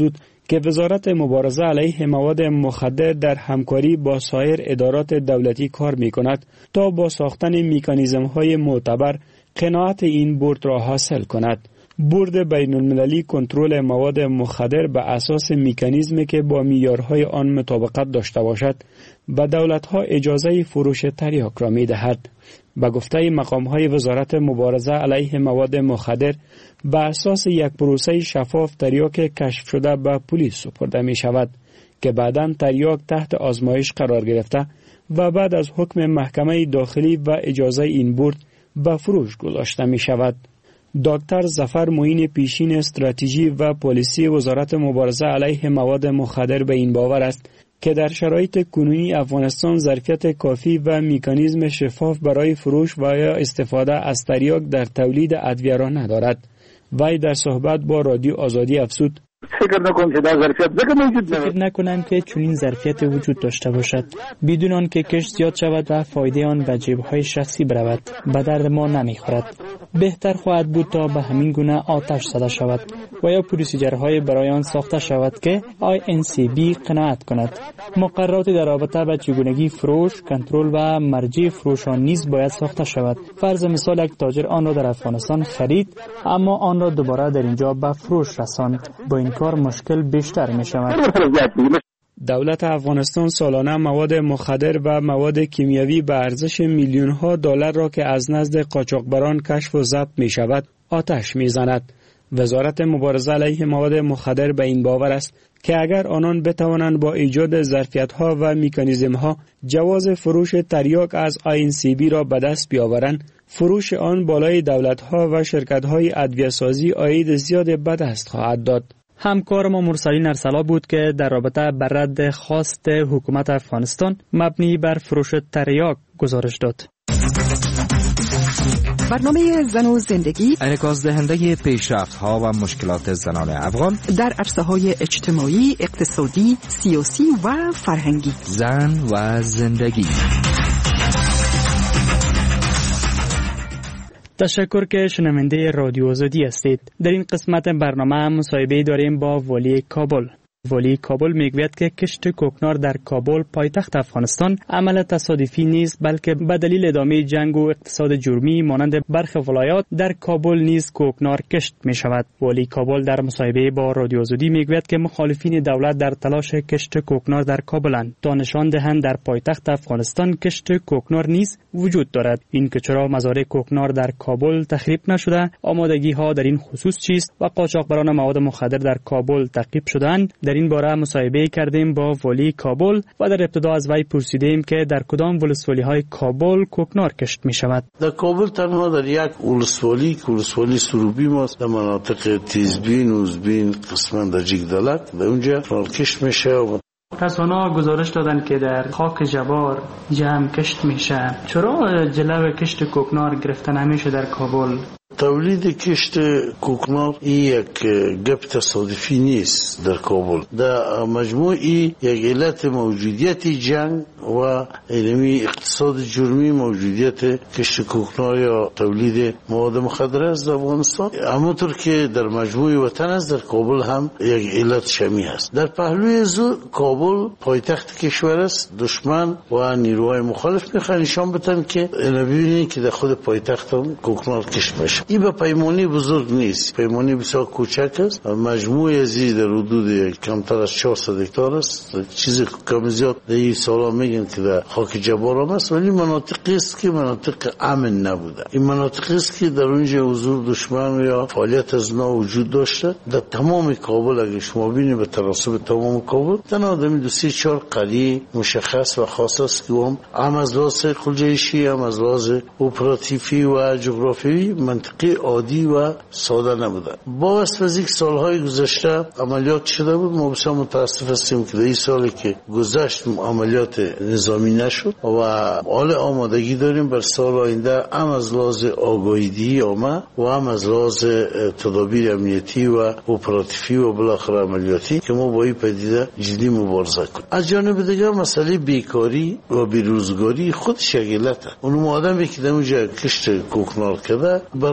که وزارت مبارزه علیه مواد مخدر در همکاری با سایر ادارات دولتی کار می‌کند تا با ساختن مکانیزم‌های معتبر قناعت این بورد را حاصل کند. بورد بین‌المللی کنترل مواد مخدر به اساس مکانیزمی که با معیارهای آن مطابقت داشته باشد به دولت‌ها اجازه فروش تریاک را می‌دهد. به گفته مقام‌های وزارت مبارزه علیه مواد مخدر به اساس یک پروسه شفاف تریاک کشف شده به پلیس سپرده می‌شود که بعداً تریاک تحت آزمایش قرار گرفته و بعد از حکم محکمه داخلی و اجازه این بورد به فروش گذاشته می‌شود. دکتر ظفر معین پیشین استراتژی و پالیسی وزارت مبارزه علیه مواد مخدر به این باور است که در شرایط کنونی افغانستان ظرفیت کافی و مکانیزم شفاف برای فروش و یا استفاده از تریاک در تولید ادویه را ندارد. وی در صحبت با رادیو آزادی افزود: فکر نکنم که در ظرفیت فکر نکنم که چنین ظرفیت وجود داشته باشد. بدون آن که کشت زیاد شود و فایده آن به جیب‌های شخصی برود به درد ما نمیخورد. بهتر خواهد بود تا به همین گونه آتش زده شود و یا پروسیجرهای برای آن ساخته شود که INCB قناعت کند. مقرراتی در رابطه با چگونگی فروش، کنترل و مرجع فروش آن نیز باید ساخته شود. فرض مثال یک تاجر آن را در افغانستان خرید اما آن را دوباره در اینجا به فروش رساند. با این کار مشکل بیشتر می شود. دولت افغانستان سالانه مواد مخدر و مواد کیمیایی به ارزش میلیون‌ها دلار را که از نزد قاچاقبران کشف و ضبط می شود آتش می زند. وزارت مبارزه علیه مواد مخدر به این باور است که اگر آنان بتوانند با ایجاد ظرفیت‌ها و مکانیزم‌ها جواز فروش تریاک از INCB را به دست بیاورند، فروش آن بالای دولت‌ها و شرکت‌های ادویه‌سازی عاید زیاد به دست خواهد داد. همکار ما مرسلین ارسلا بود که در رابطه بر رد خواست حکومت افغانستان مبنی بر فروش تریاک گزارش داد. برنامه زن و زندگی انعکاس دهنده پیشرفت‌ها و مشکلات زنان افغان در عرصه‌های اجتماعی، اقتصادی، سیاسی و فرهنگی. زن و زندگی. تشکر که شنونده رادیو آزادی هستید. در این قسمت برنامه مصاحبه داریم با والی کابل. والی کابل میگوید که کشت کوکنار در کابل پایتخت افغانستان عمل تصادفی نیست، بلکه به دلیل ادامه جنگ و اقتصاد جرمی مانند برخی ولایات در کابل نیز کوکنار کشت می شود. والی کابل در مصاحبه با رادیو آزادی میگوید که مخالفین دولت در تلاش کشت کوکنار در کابلند تا نشان دهند در پایتخت افغانستان کشت کوکنار نیز وجود دارد. این که چرا مزارع کوکنار در کابل تخریب نشده، آمادگی ها در این خصوص چیست و قاچاقبران مواد مخدر در کابل تعقیب شدند، در این باره مصاحبه کردیم با والی کابل و در ابتدا از وی پرسیدیم که در کدام ولسوالی‌های کابل کوکنار کشت می شود. در کابل تنها در یک ولسوالی که ولسوالی سروبی ماست، در مناطق تیزبین، اوزبین، قسما در جیگدالک، در اونجا کشت میشه. رسانه‌ها گزارش دادن که در خاک جبار جمع کشت میشه. چرا جلو کشت کوکنار گرفته نمیشه در کابل؟ تولید کشت کوکنار یک گپ تصادفی نیست در کابل. در مجموعی یک علت موجودیت جنگ و علمی اقتصاد جرمی موجودیت کشت کوکنار یا تولید مواد مخدر است در افغانستان. همونطور که در مجموع وطن است، در کابل هم یک علت شمی است. در پهلوی زور کابل پایتخت کشور است. دشمن و نیروهای مخالف میخوان نشان بدن که ببینید که در خود پایتخت هم کوکنار کشت میشه. این به پیمانی بزرگ نیست، پیمانی بسیار کوچک است. مجموع ازی در حدود کمتر از 400 هکتار است. چیزی کم زیاد در این سالا میگن که در خاک جبار هم است، ولی مناطقی است که مناطق امن نبوده. این مناطقی است که در اونجا حضور دشمن یا فعالیت از نوع وجود داشته. در تمام کابل اگه شما ببینید به تناسب تمام کابل تنها آدمی 2-3-4 قریه مشخص و خاص است که هم از لحاظ خلجشی هم از لحاظ اپراتیفی و جغرافیایی منطقه عادی و ساده نبوده. با از یک سالهای گذشته عملیات شده بود. ما بسیار متاسف هستیم که در این سالی که گذشت عملیات نظامی نشد و حال آمادگی داریم بر سال آینده هم از لحاظ آگاهی آمد و هم از لحاظ تدابیر امنیتی و اپراتیفی و بالاخره عملیاتی که ما با این پدیده جدی مبارزه کنیم. از جانب دیگر مسئله بیکاری و بیروزگاری خودش یک علته. اون آدمی که در اونجا کشت کوکنار کرده برای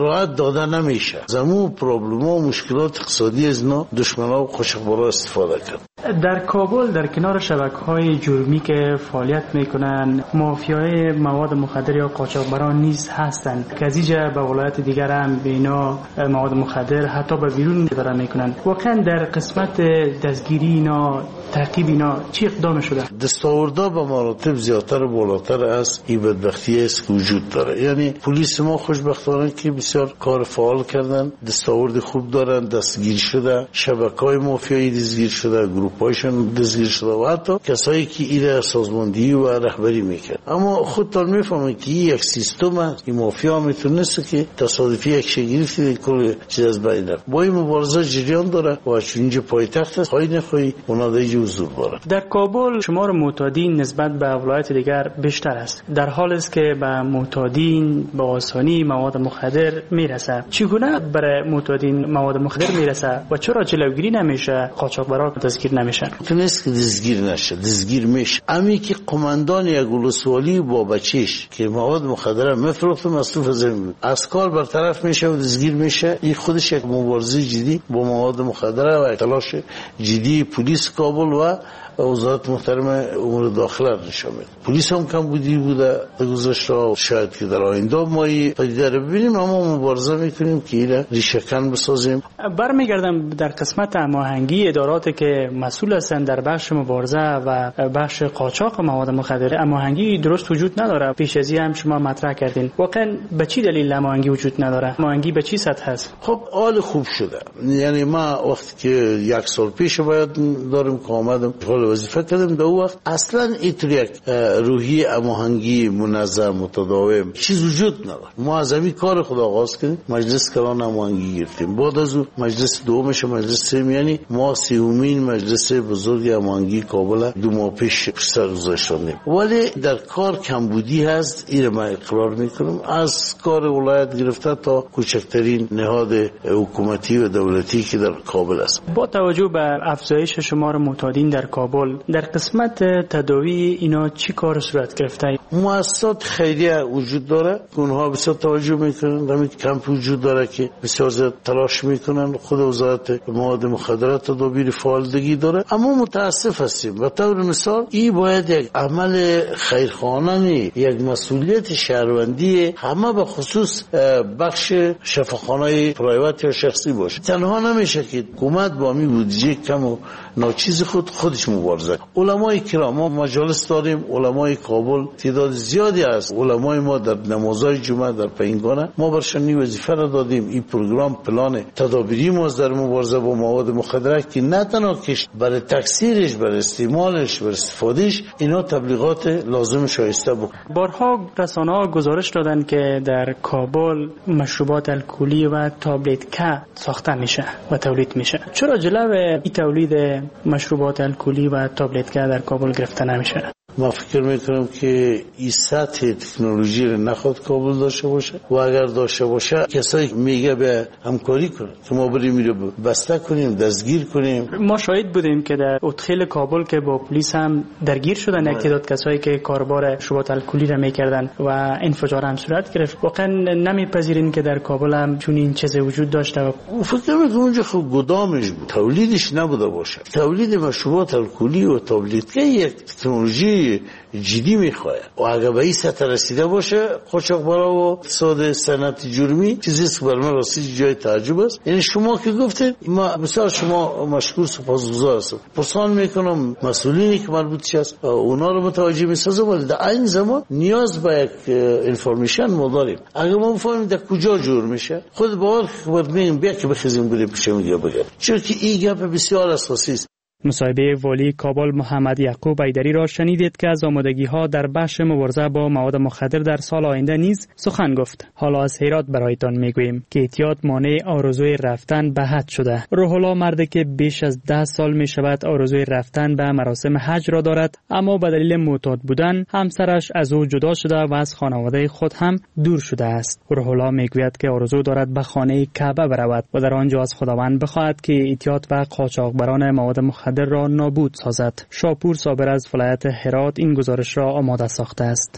مراعات داده نمیشه. زمو پرابلم ها و مشکلات اقتصادی از اینا دشمنا و قاچاقبرا استفاده کرد. در کابل در کنار شبکه‌های جرمی که فعالیت میکنن، مافیای مواد مخدر یا قاچاقبران نیز هستند که از اینجا به ولایت دیگر هم به اینا مواد مخدر حتی به بیرون دارن میکنن. واقعا در قسمت دستگیری اینا، تعقیب اینا چی اقدام شده؟ دستاوردها به مراتب زیادتر و بالاتر از این بدبختی است که وجود داره. یعنی پلیس ما خوشبختانه که بسیار کار فعال کردن، دستاورد خوب دارن، دستگیر شده، شبکه‌های مافیایی دستگیر شده، گروپ‌هایشون دستگیر شده و حتی کسایی که ایره سازماندهی و رهبری میکرد. اما خودتان میفهمید که یک سیستم است، این مافیا میتونست که تصادفی یک شگیری کل چیز از بین رفت. با این مبارزه جریان داره و چون اینجا پایتخت است، خواهی نخواهی منادای حضور داره. در کابل شمار معتادین نسبت به ولایت دیگر بیشتر است، در حالی است که به معتادین به آسانی مواد مخدر میرسه. چگونه برای معتادین مواد مخدر میرسه و چرا جلوگیری نمیشه؟ قاچاقبرا دستگیر نمیشن؟ نیست که دستگیر نشه، دستگیر میشه. امی که قماندان یک ولسوالی با بچهش که مواد مخدر میفروخت مصروف زمین از کار برطرف میشه و دستگیر میشه، این خودش یک مبارزه جدی با مواد مخدر و تلاش جدی پلیس کابل و وزارت محترم امور داخله نشون میده. پلیس هم کم بوده گذشته، شاید که در آینده ما این پدیده رو ببینیم، اما مبارزه میکنیم که این ریشه‌کن بسازیم. برمیگردم در قسمت هماهنگی اداراتی که مسئول هستند در بخش مبارزه و بخش قاچاق مواد مخدر، هماهنگی درست وجود نداره. پیش از این هم شما مطرح کردین. واقعا به چی دلیل هماهنگی وجود نداره؟ هماهنگی به چی سطح هست؟ خب حال خوب شده. یعنی ما وقتی که یک سال پیش باید داریم که آمدم وظیفه کردم، در اون وقت اصلا اینطور یک روحی هماهنگی منظم متداوم چیز وجود نداره. ما از همین کار خود آغاز کردیم، مجلس کلان هماهنگی گرفتیم، بعد از اون مجلس دومش مجلس سوم، یعنی ما سومین مجلس بزرگ هماهنگی کابل 2 ماه پیش سر گذاشتیم. ولی در کار کمبودی هست، این ما اقرار میکنم، از کار ولایت گرفته تا کوچکترین نهاد حکومتی و دولتی که در کابل است. با توجه به افزایش شمار معتادین در کابل، در قسمت تداوی اینا چی کار صورت گرفته؟ مؤسسات خیریه وجود داره، اونها بسیار توجه میکنن، همین کمپ وجود داره که بسیار زیاد تلاش میکنن. خود وزارت مواد مخدرات تدابیر فعالگی داره، اما متاسف هستیم. به طور مثال این باید یک عمل خیرخواهانه، یک مسئولیت شهروندی همه به خصوص بخش شفاخانه‌های پرایوت یا شخصی باشه. تنها نمیشه که حکومت با می بودجه کم و ناچیز خودش مبارزه. علمای کرام، ما مجالس داریم، علمای کابل تعداد زیادی است. علمای ما در نمازهای جمعه در پینگانه ما برشان وظیفه را دادیم. این پروگرام پلان تدابیری ما در مبارزه با مواد مخدر که نه تنها کش برای تکثیرش، برای استعمالش، برای استفادهش اینا تبلیغات لازم شایسته بود. بارها رسانه‌ها گزارش دادن که در کابل مشروبات الکلی و تابلتکا ساخته میشه و تولید میشه. چرا جلو این تولید مشروبات الکلی و تابلتکا در کابل گرفته نمیشه؟ ما فکر میکنم که این سطح تکنولوژی رو نخواد کابل داشته باشه و اگر داشته باشه کسایی میگه به همکاری کنه که ما بریم رو بسته کنیم، دستگیر کنیم. ما شاهد بودیم که در ادخیل کابل که با پلیس هم درگیر شدن یک تعداد کسایی که کاربار مشروبات الکلی را میکردن و انفجار هم صورت گرفت. واقعا نمیپذیرین که در کابل هم چون این چیز وجود داشته و فکر میکنم اونجا خب گدامش بود، تولیدش نبوده باشه. تولید مشروبات الکلی و تابلتکا یک تکنولوژی جدی میخواد و اگر به این سطح رسیده باشه قاچاقبرا و اقتصاد صنعت جرمی چیزی که برای من راستی جای تعجب است. یعنی شما که گفتید، ما مثلا شما مشکور سپاسگزار هستم، پرسان میکنم مسئولینی که مربوط است اونا رو متوجه میسازم، ولی در این زمان نیاز به یک انفورمیشن ما داریم. اگر ما بفهمیم در کجا جور میشه، خود باور کنید بیا که بخیزیم بریم پیش میگه بگم، چون که این گپ بسیار اساسی است. مصاحبه والی کابل محمد یعقوب ایدری را شنیدید که از آمادگی‌ها در بخش مبارزه با مواد مخدر در سال آینده نیز سخن گفت. حالا از هرات برایتان میگوییم که احتیاط مانع آرزوی رفتن به حج شده. روح الله مردی که بیش از 10 سال میشود آرزوی رفتن به مراسم حج را دارد، اما به دلیل معتاد بودن همسرش از او جدا شده و از خانواده خود هم دور شده است. روح الله میگوید که آرزو دارد به خانه کعبه برود و در آنجا از خداوند بخواهد که احتیاط و قاچاقبران مواد مخدر را نابود سازد. شاپور صابر از ولایت هرات این گزارش را آماده ساخته است.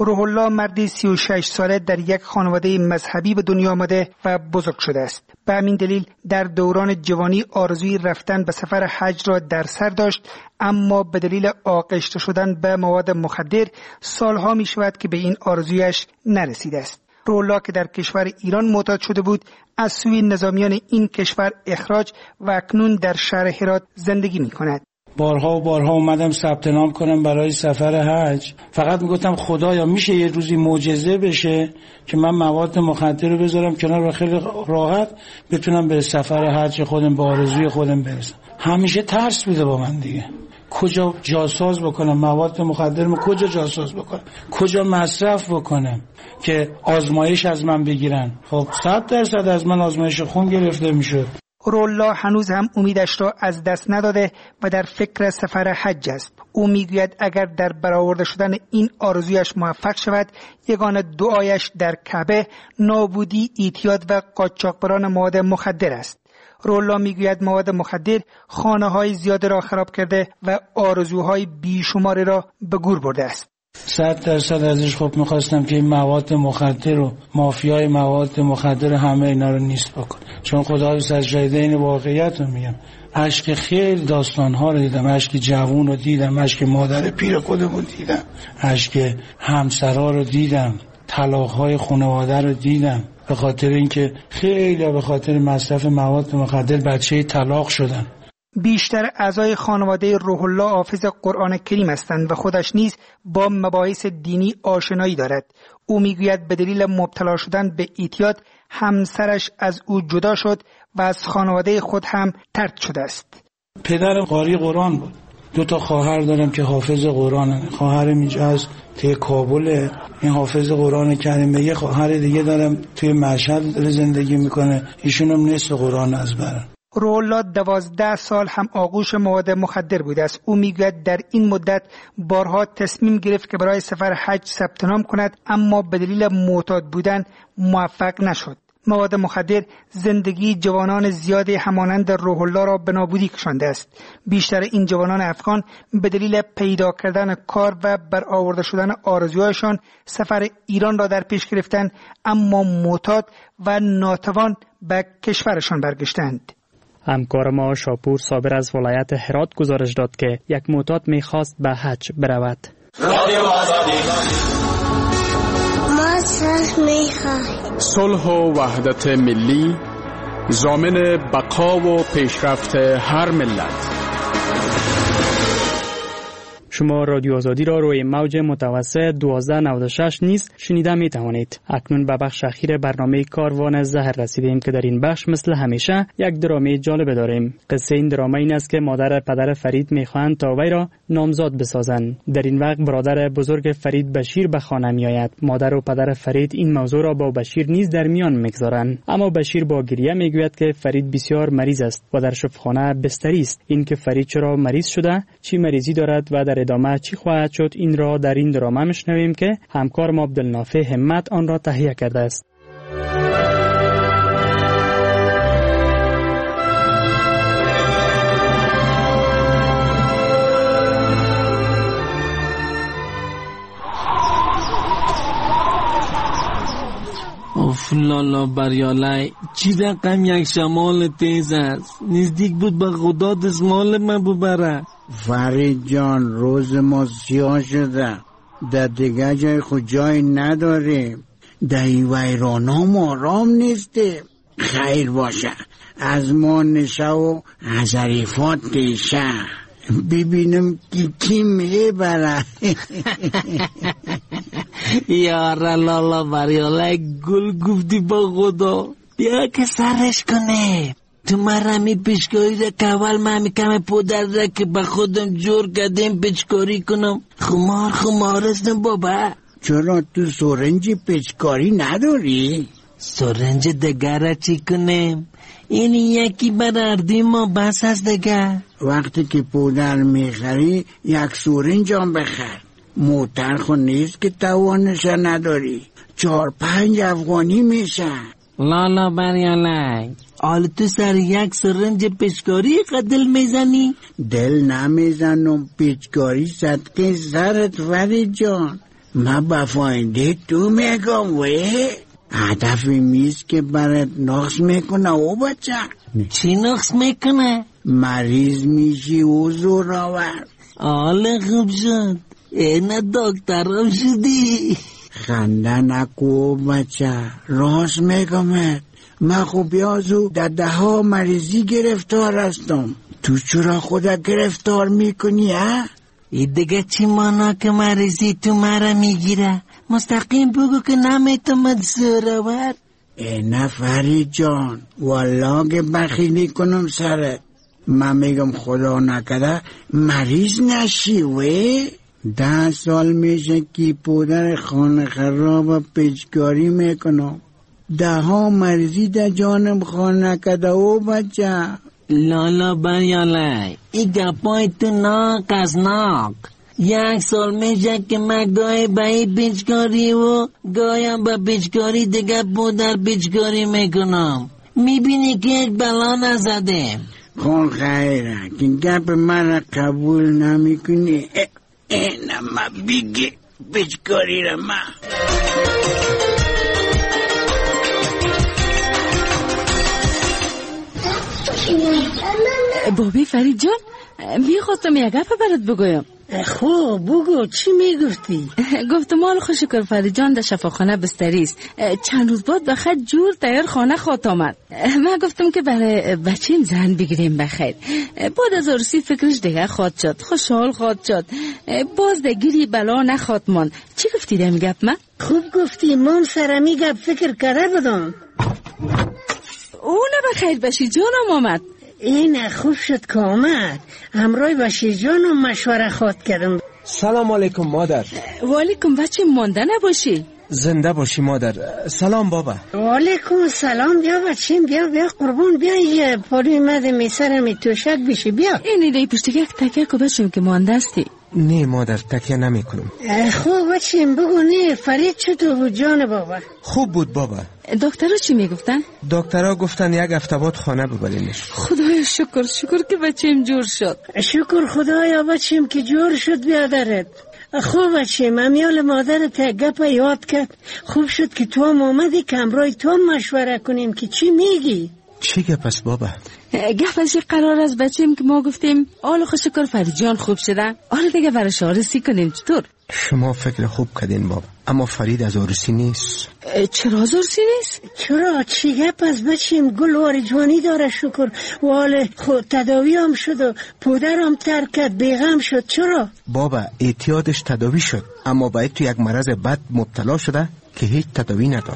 روح الله مردی 36 ساله در یک خانواده مذهبی به دنیا آمده و بزرگ شده است. به همین دلیل در دوران جوانی آرزوی رفتن به سفر حج را در سر داشت، اما به دلیل آغشته شدن به مواد مخدر سالها می شود که به این آرزویش نرسیده است. روح الله که در کشور ایران معتاد شده بود، از سوی نظامیان این کشور اخراج و اکنون در شهر هرات زندگی می کند. بارها و بارها اومدم ثبت نام کنم برای سفر حج. فقط میگفتم خدایا میشه یه روزی معجزه بشه که من مواد مخدر رو بذارم کنار و خیلی راحت بتونم به سفر حج خودم به آرزوی خودم برسم. همیشه ترس بوده با من دیگه. کجا جاساز بکنم مواد مخدر رو، کجا جاساز بکنم، کجا مصرف بکنم که آزمایش از من بگیرن. خب 100% از من آزمایش خون گرفته میشد. روح الله هنوز هم امیدش را از دست نداده و در فکر سفر حج است. او میگوید اگر در برآورده شدن این آرزویش موفق شود، یگانه دعایش در کعبه نابودی اعتیاد و قاچاقبران مواد مخدر است. روح الله میگوید مواد مخدر خانه‌های زیاد را خراب کرده و آرزوهای بیشماری را به گور برده است. 100% ازش خب میخواستم که این مواد مخدر و مافیای مواد مخدر همه اینا رو نیست بکن، چون خدا سجاده این واقعیت رو میگم. اشک خیلی داستانها رو دیدم، اشک جوون رو دیدم، اشک مادر پیر خودمون دیدم، اشک همسرا رو دیدم، طلاق‌های خانواده رو دیدم، به خاطر اینکه خیلی به خاطر مصرف مواد مخدر بچه طلاق شدن. بیشتر اعضای خانواده روح الله حافظ قرآن کریم هستند و خودش نیز با مباحث دینی آشنایی دارد. او میگوید به دلیل مبتلا شدن به اعتیاد همسرش از او جدا شد و از خانواده خود هم طرد شده است. پدر قاری قرآن بود. 2 خواهر دارم که حافظ قرآنن. خواهرم اینجا از توی کابل، این حافظ قرآن کریمه. یه خواهر دیگه دارم توی مشهد زندگی میکنه، ایشون هم نصف قرآن از برن. روح الله 12 سال هم آغوش مواد مخدر بوده است. او میگوید در این مدت بارها تصمیم گرفت که برای سفر حج ثبت نام کند، اما به دلیل معتاد بودن موفق نشد. مواد مخدر زندگی جوانان زیادی همانند روح الله را به نابودی کشانده است. بیشتر این جوانان افغان به دلیل پیدا کردن کار و برآورده شدن آرزوهایشان سفر ایران را در پیش گرفتند، اما معتاد و ناتوان به کشورشان برگشتند. همکار ما شاپور صابر از ولایت هرات گزارش داد که یک معتاد می‌خواست به حج برود. ما صلح و وحدت ملی ضامن بقا و پیشرفت هر ملت. شما رادیو آزادی را روی موج متوسط 1296 نیز شنیده می توانید. اکنون به بخش اخیر برنامه کاروان زهر رسیدیم که در این بخش مثل همیشه یک درامی جالب داریم. قصه این دراما این است که مادر پدر فرید می خواهند تا وی را نامزاد بسازند. در این وقت برادر بزرگ فرید بشیر به خانه می آید. مادر و پدر فرید این موضوع را با بشیر نیز در میان میگذارند، اما بشیر با گریه می گوید که فرید بسیار مریض است و در شفاخانه بستری است. این که فرید چرا مریض شده، چی مریضی دارد و در ادامه چی خواهد شد، این را در این دراما میشنویم که همکار ما عبدالنافع همت آن را تهیه کرده است. اوف لالا بریالای، چی رقم یک شمال تیز است، نزدیک بود به خدا دستمال من ببره. فرید جان، روز ما سیاه شده، در دیگه جای خود جای نداریم، در این ویرانا ما آرام نیستیم. خیر باشه، از ما نشه و از عریفات دیشه، ببینم کی میبره. یاره لالا بریاله، گل گفتی با خدا، بیا که سرش کنه. تو مرمی پیشکاری را که اول من میکم پودر را که به خودم جور کردیم پیچکاری کنم. خمار هستم بابا. چرا تو سرنج پیچکاری نداری؟ سرنج دگر را چی کنیم؟ این یکی براردی ما بس است دگر. وقتی که پودر میخری یک سرنج هم بخر. موتر خود نیست که توانش نداری، 4-5 افغانی میشه. لالا بریاله، حال تو سر یک سرنج پیچکاری دل میزنی؟ دل نمیزنم، پیچکاری صدقه سرت فرید جان. من با فایده تو میگم وی هدف میست که برات نقص میکنه او بچه. چی نقص میکنه؟ مریض میشی و زور آور. حالا خوب شد، اینه دکترم شدی. خنده نکو بچه، راست میگمت. من خوب یازو در 10 مریضی گرفتار هستم. تو چرا خودت گرفتار میکنی ها؟ این دیگه چی مانا که مریضی تو مرا میگیره؟ مستقیم بگو که نمیتونم زورآور. نه فرید جان، والله که بخیلی کنم سرت. من میگم خدا نکده مریض نشی وی. 10 سال میشه که پدر خانه خراب پیچکاری میکنم. 10 مریضی در جانم خانه کده او بچه. لالا بریاله ای گپای تو ناک از ناک. 1 سال میشه که من گاهی به این پیچکاری و گاهیم به پیچکاری دیگه پدر پیچکاری میکنم. میبینی که یک بلا نزده. خون خیره که گپ من قبول نمیکنی. اینا ما بگی پیچکاری را ما. بابی فرید جان، میخواستم یک گپ برات بگویم. خوب بگو، چی میگفتی؟ گفتم حال خوش شکر فرید جان در شفاخانه بستریست. چند روز بعد بخیر جور تیار خانه خواهد آمد. من گفتم که برای بچیم زن بگیریم بخیر. بعد از عروسی فکرش دیگه خواهد شد، خوشحال خواهد شد. باز دگیری بلا نخواهد ماند. چی گفتی دم گپ من؟ خوب گفتی، من سرمی گپ فکر کرده بدم. اونه بخیر بشی جانم آمد. این خوب شد که آمد. همراه باشی جانم مشوره خواد کردم. سلام علیکم مادر. و علیکم بچه، مانده نباشی. زنده باشی مادر. سلام بابا. و علیکم سلام. بیا بچیم، بیا قربون، بیا پاروی مده میسرمی توشک بشی. بیا این پشت یک تکیه که بچیم که مانده استی. نه مادر، تکیه نمی کنم. خوب بچیم بگو. نه فرید چطور بود جان بابا؟ خوب بود بابا. دکترها چی میگفتن؟ دکترها گفتن 1 هفته بعد خانه ببرینش. خدایا شکر که بچیم جور شد. شکر خدایا بچیم که جور شد بیادرت. خوب بچیم، امیال مادرت گپ یاد کرد. خوب شد که تو هم آمدی که همراه تو مشوره کنیم که چی میگی. چی گپ است بابا؟ گپ از قرار از بچیم که ما گفتیم آل خوش شکر فرید جان خوب شده، آل دیگه براش عروسی کنیم. چطور؟ شما فکر خوب کردین بابا، اما فرید از عروسی نیست. چرا از عروسی نیست؟ چرا؟ چی گپ از بچیم؟ گل جوانی داره شکر. و خود تداوی هم شد و پدرم ترک کرد، بیغم شد. چرا؟ بابا اعتیادش تداوی شد، اما باید تو یک مرض بد مبتلا شده که هیچ تداوی نداره.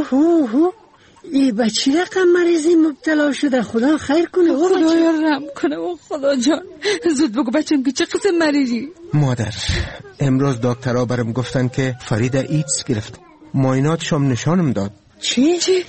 اوه ای بچی رقم مریضی مبتلا شده. خدا خیر کنه. خدایا رحم کنه. خدا جان زود بگو بچم که چه قسم مریضی؟ مادر امروز دکترها برام گفتن که فرید ایدز گرفت. معایناتش هم نشانم داد. چی؟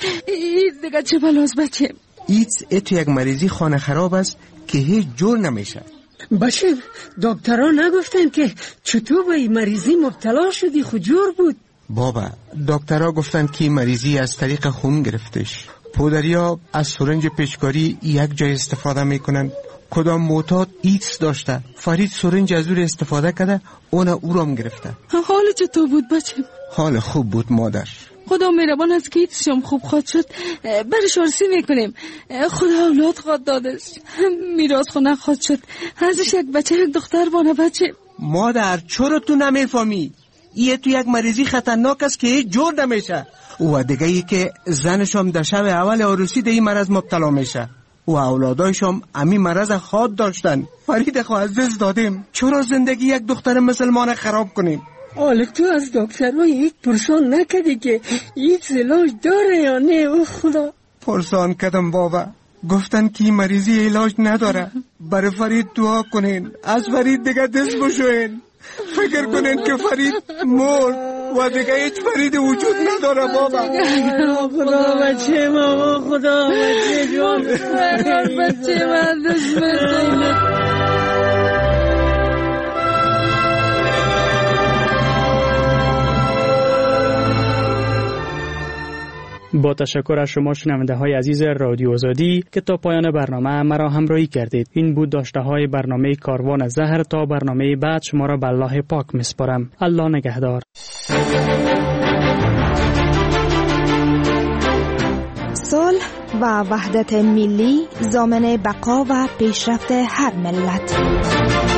ایدز دیگه چه بلاست بچم؟ ایدز تو یک مریضی خانه خراب است که هیچ جور نمیشه. بچه دکترها نگفتن که چطور به این مریضی مبتلا شدی؟ خود جور بود. بابا دکترها گفتن که مریضی از طریق خون گرفتش. پدریا از سرنج پیچکاری یک جای استفاده میکنن. کدام معتاد ایدز داشته، فرید سرنج از او استفاده کرده، او را هم گرفته. حال چطور بود بچه؟ حال خوب بود مادر. خدا مهربان است که ایدزشم خوب خواهد شد. برش عروسی میکنیم. خدا اولاد خواهد دادش، میراث خود نخواهد شد. ازش یک بچه یک دختر بانه بچه. مادر چرا تو نمیفهمی؟ این تو یک مریضی خطرناک است که هیچ جور نمیشه. و دیگه ای که زنش هم در شب اول عروسی در این مرض مبتلا میشه و اولادایش هم امی مرض خود داشتن. فرید خو از دست دادیم. چرا زندگی یک دختر مسلمان خراب کنیم؟ حالا تو از دکترهای هیچ پرسان نکدی که هیچ علاج داره یا نه؟ او خدا پرسان کردم بابا، گفتن که این مریضی علاج نداره. برای فرید دعا کنین، از فرید دیگه دست بشوین. فکر کنین که فرید مرد و دیگه هیچ فرید وجود نداره بابا. خدا بچه ما، خدا بچه جان، بچه من دست بزنه. با تشکر از شما شنونده های عزیز رادیو آزادی که تا پایان برنامه مرا همراهی کردید. این بود داشته های برنامه کاروان زهر. تا برنامه بعد شما را به الله پاک میسپارم. الله نگهدار. صلح و وحدت ملی ضامن بقا و پیشرفت هر ملت.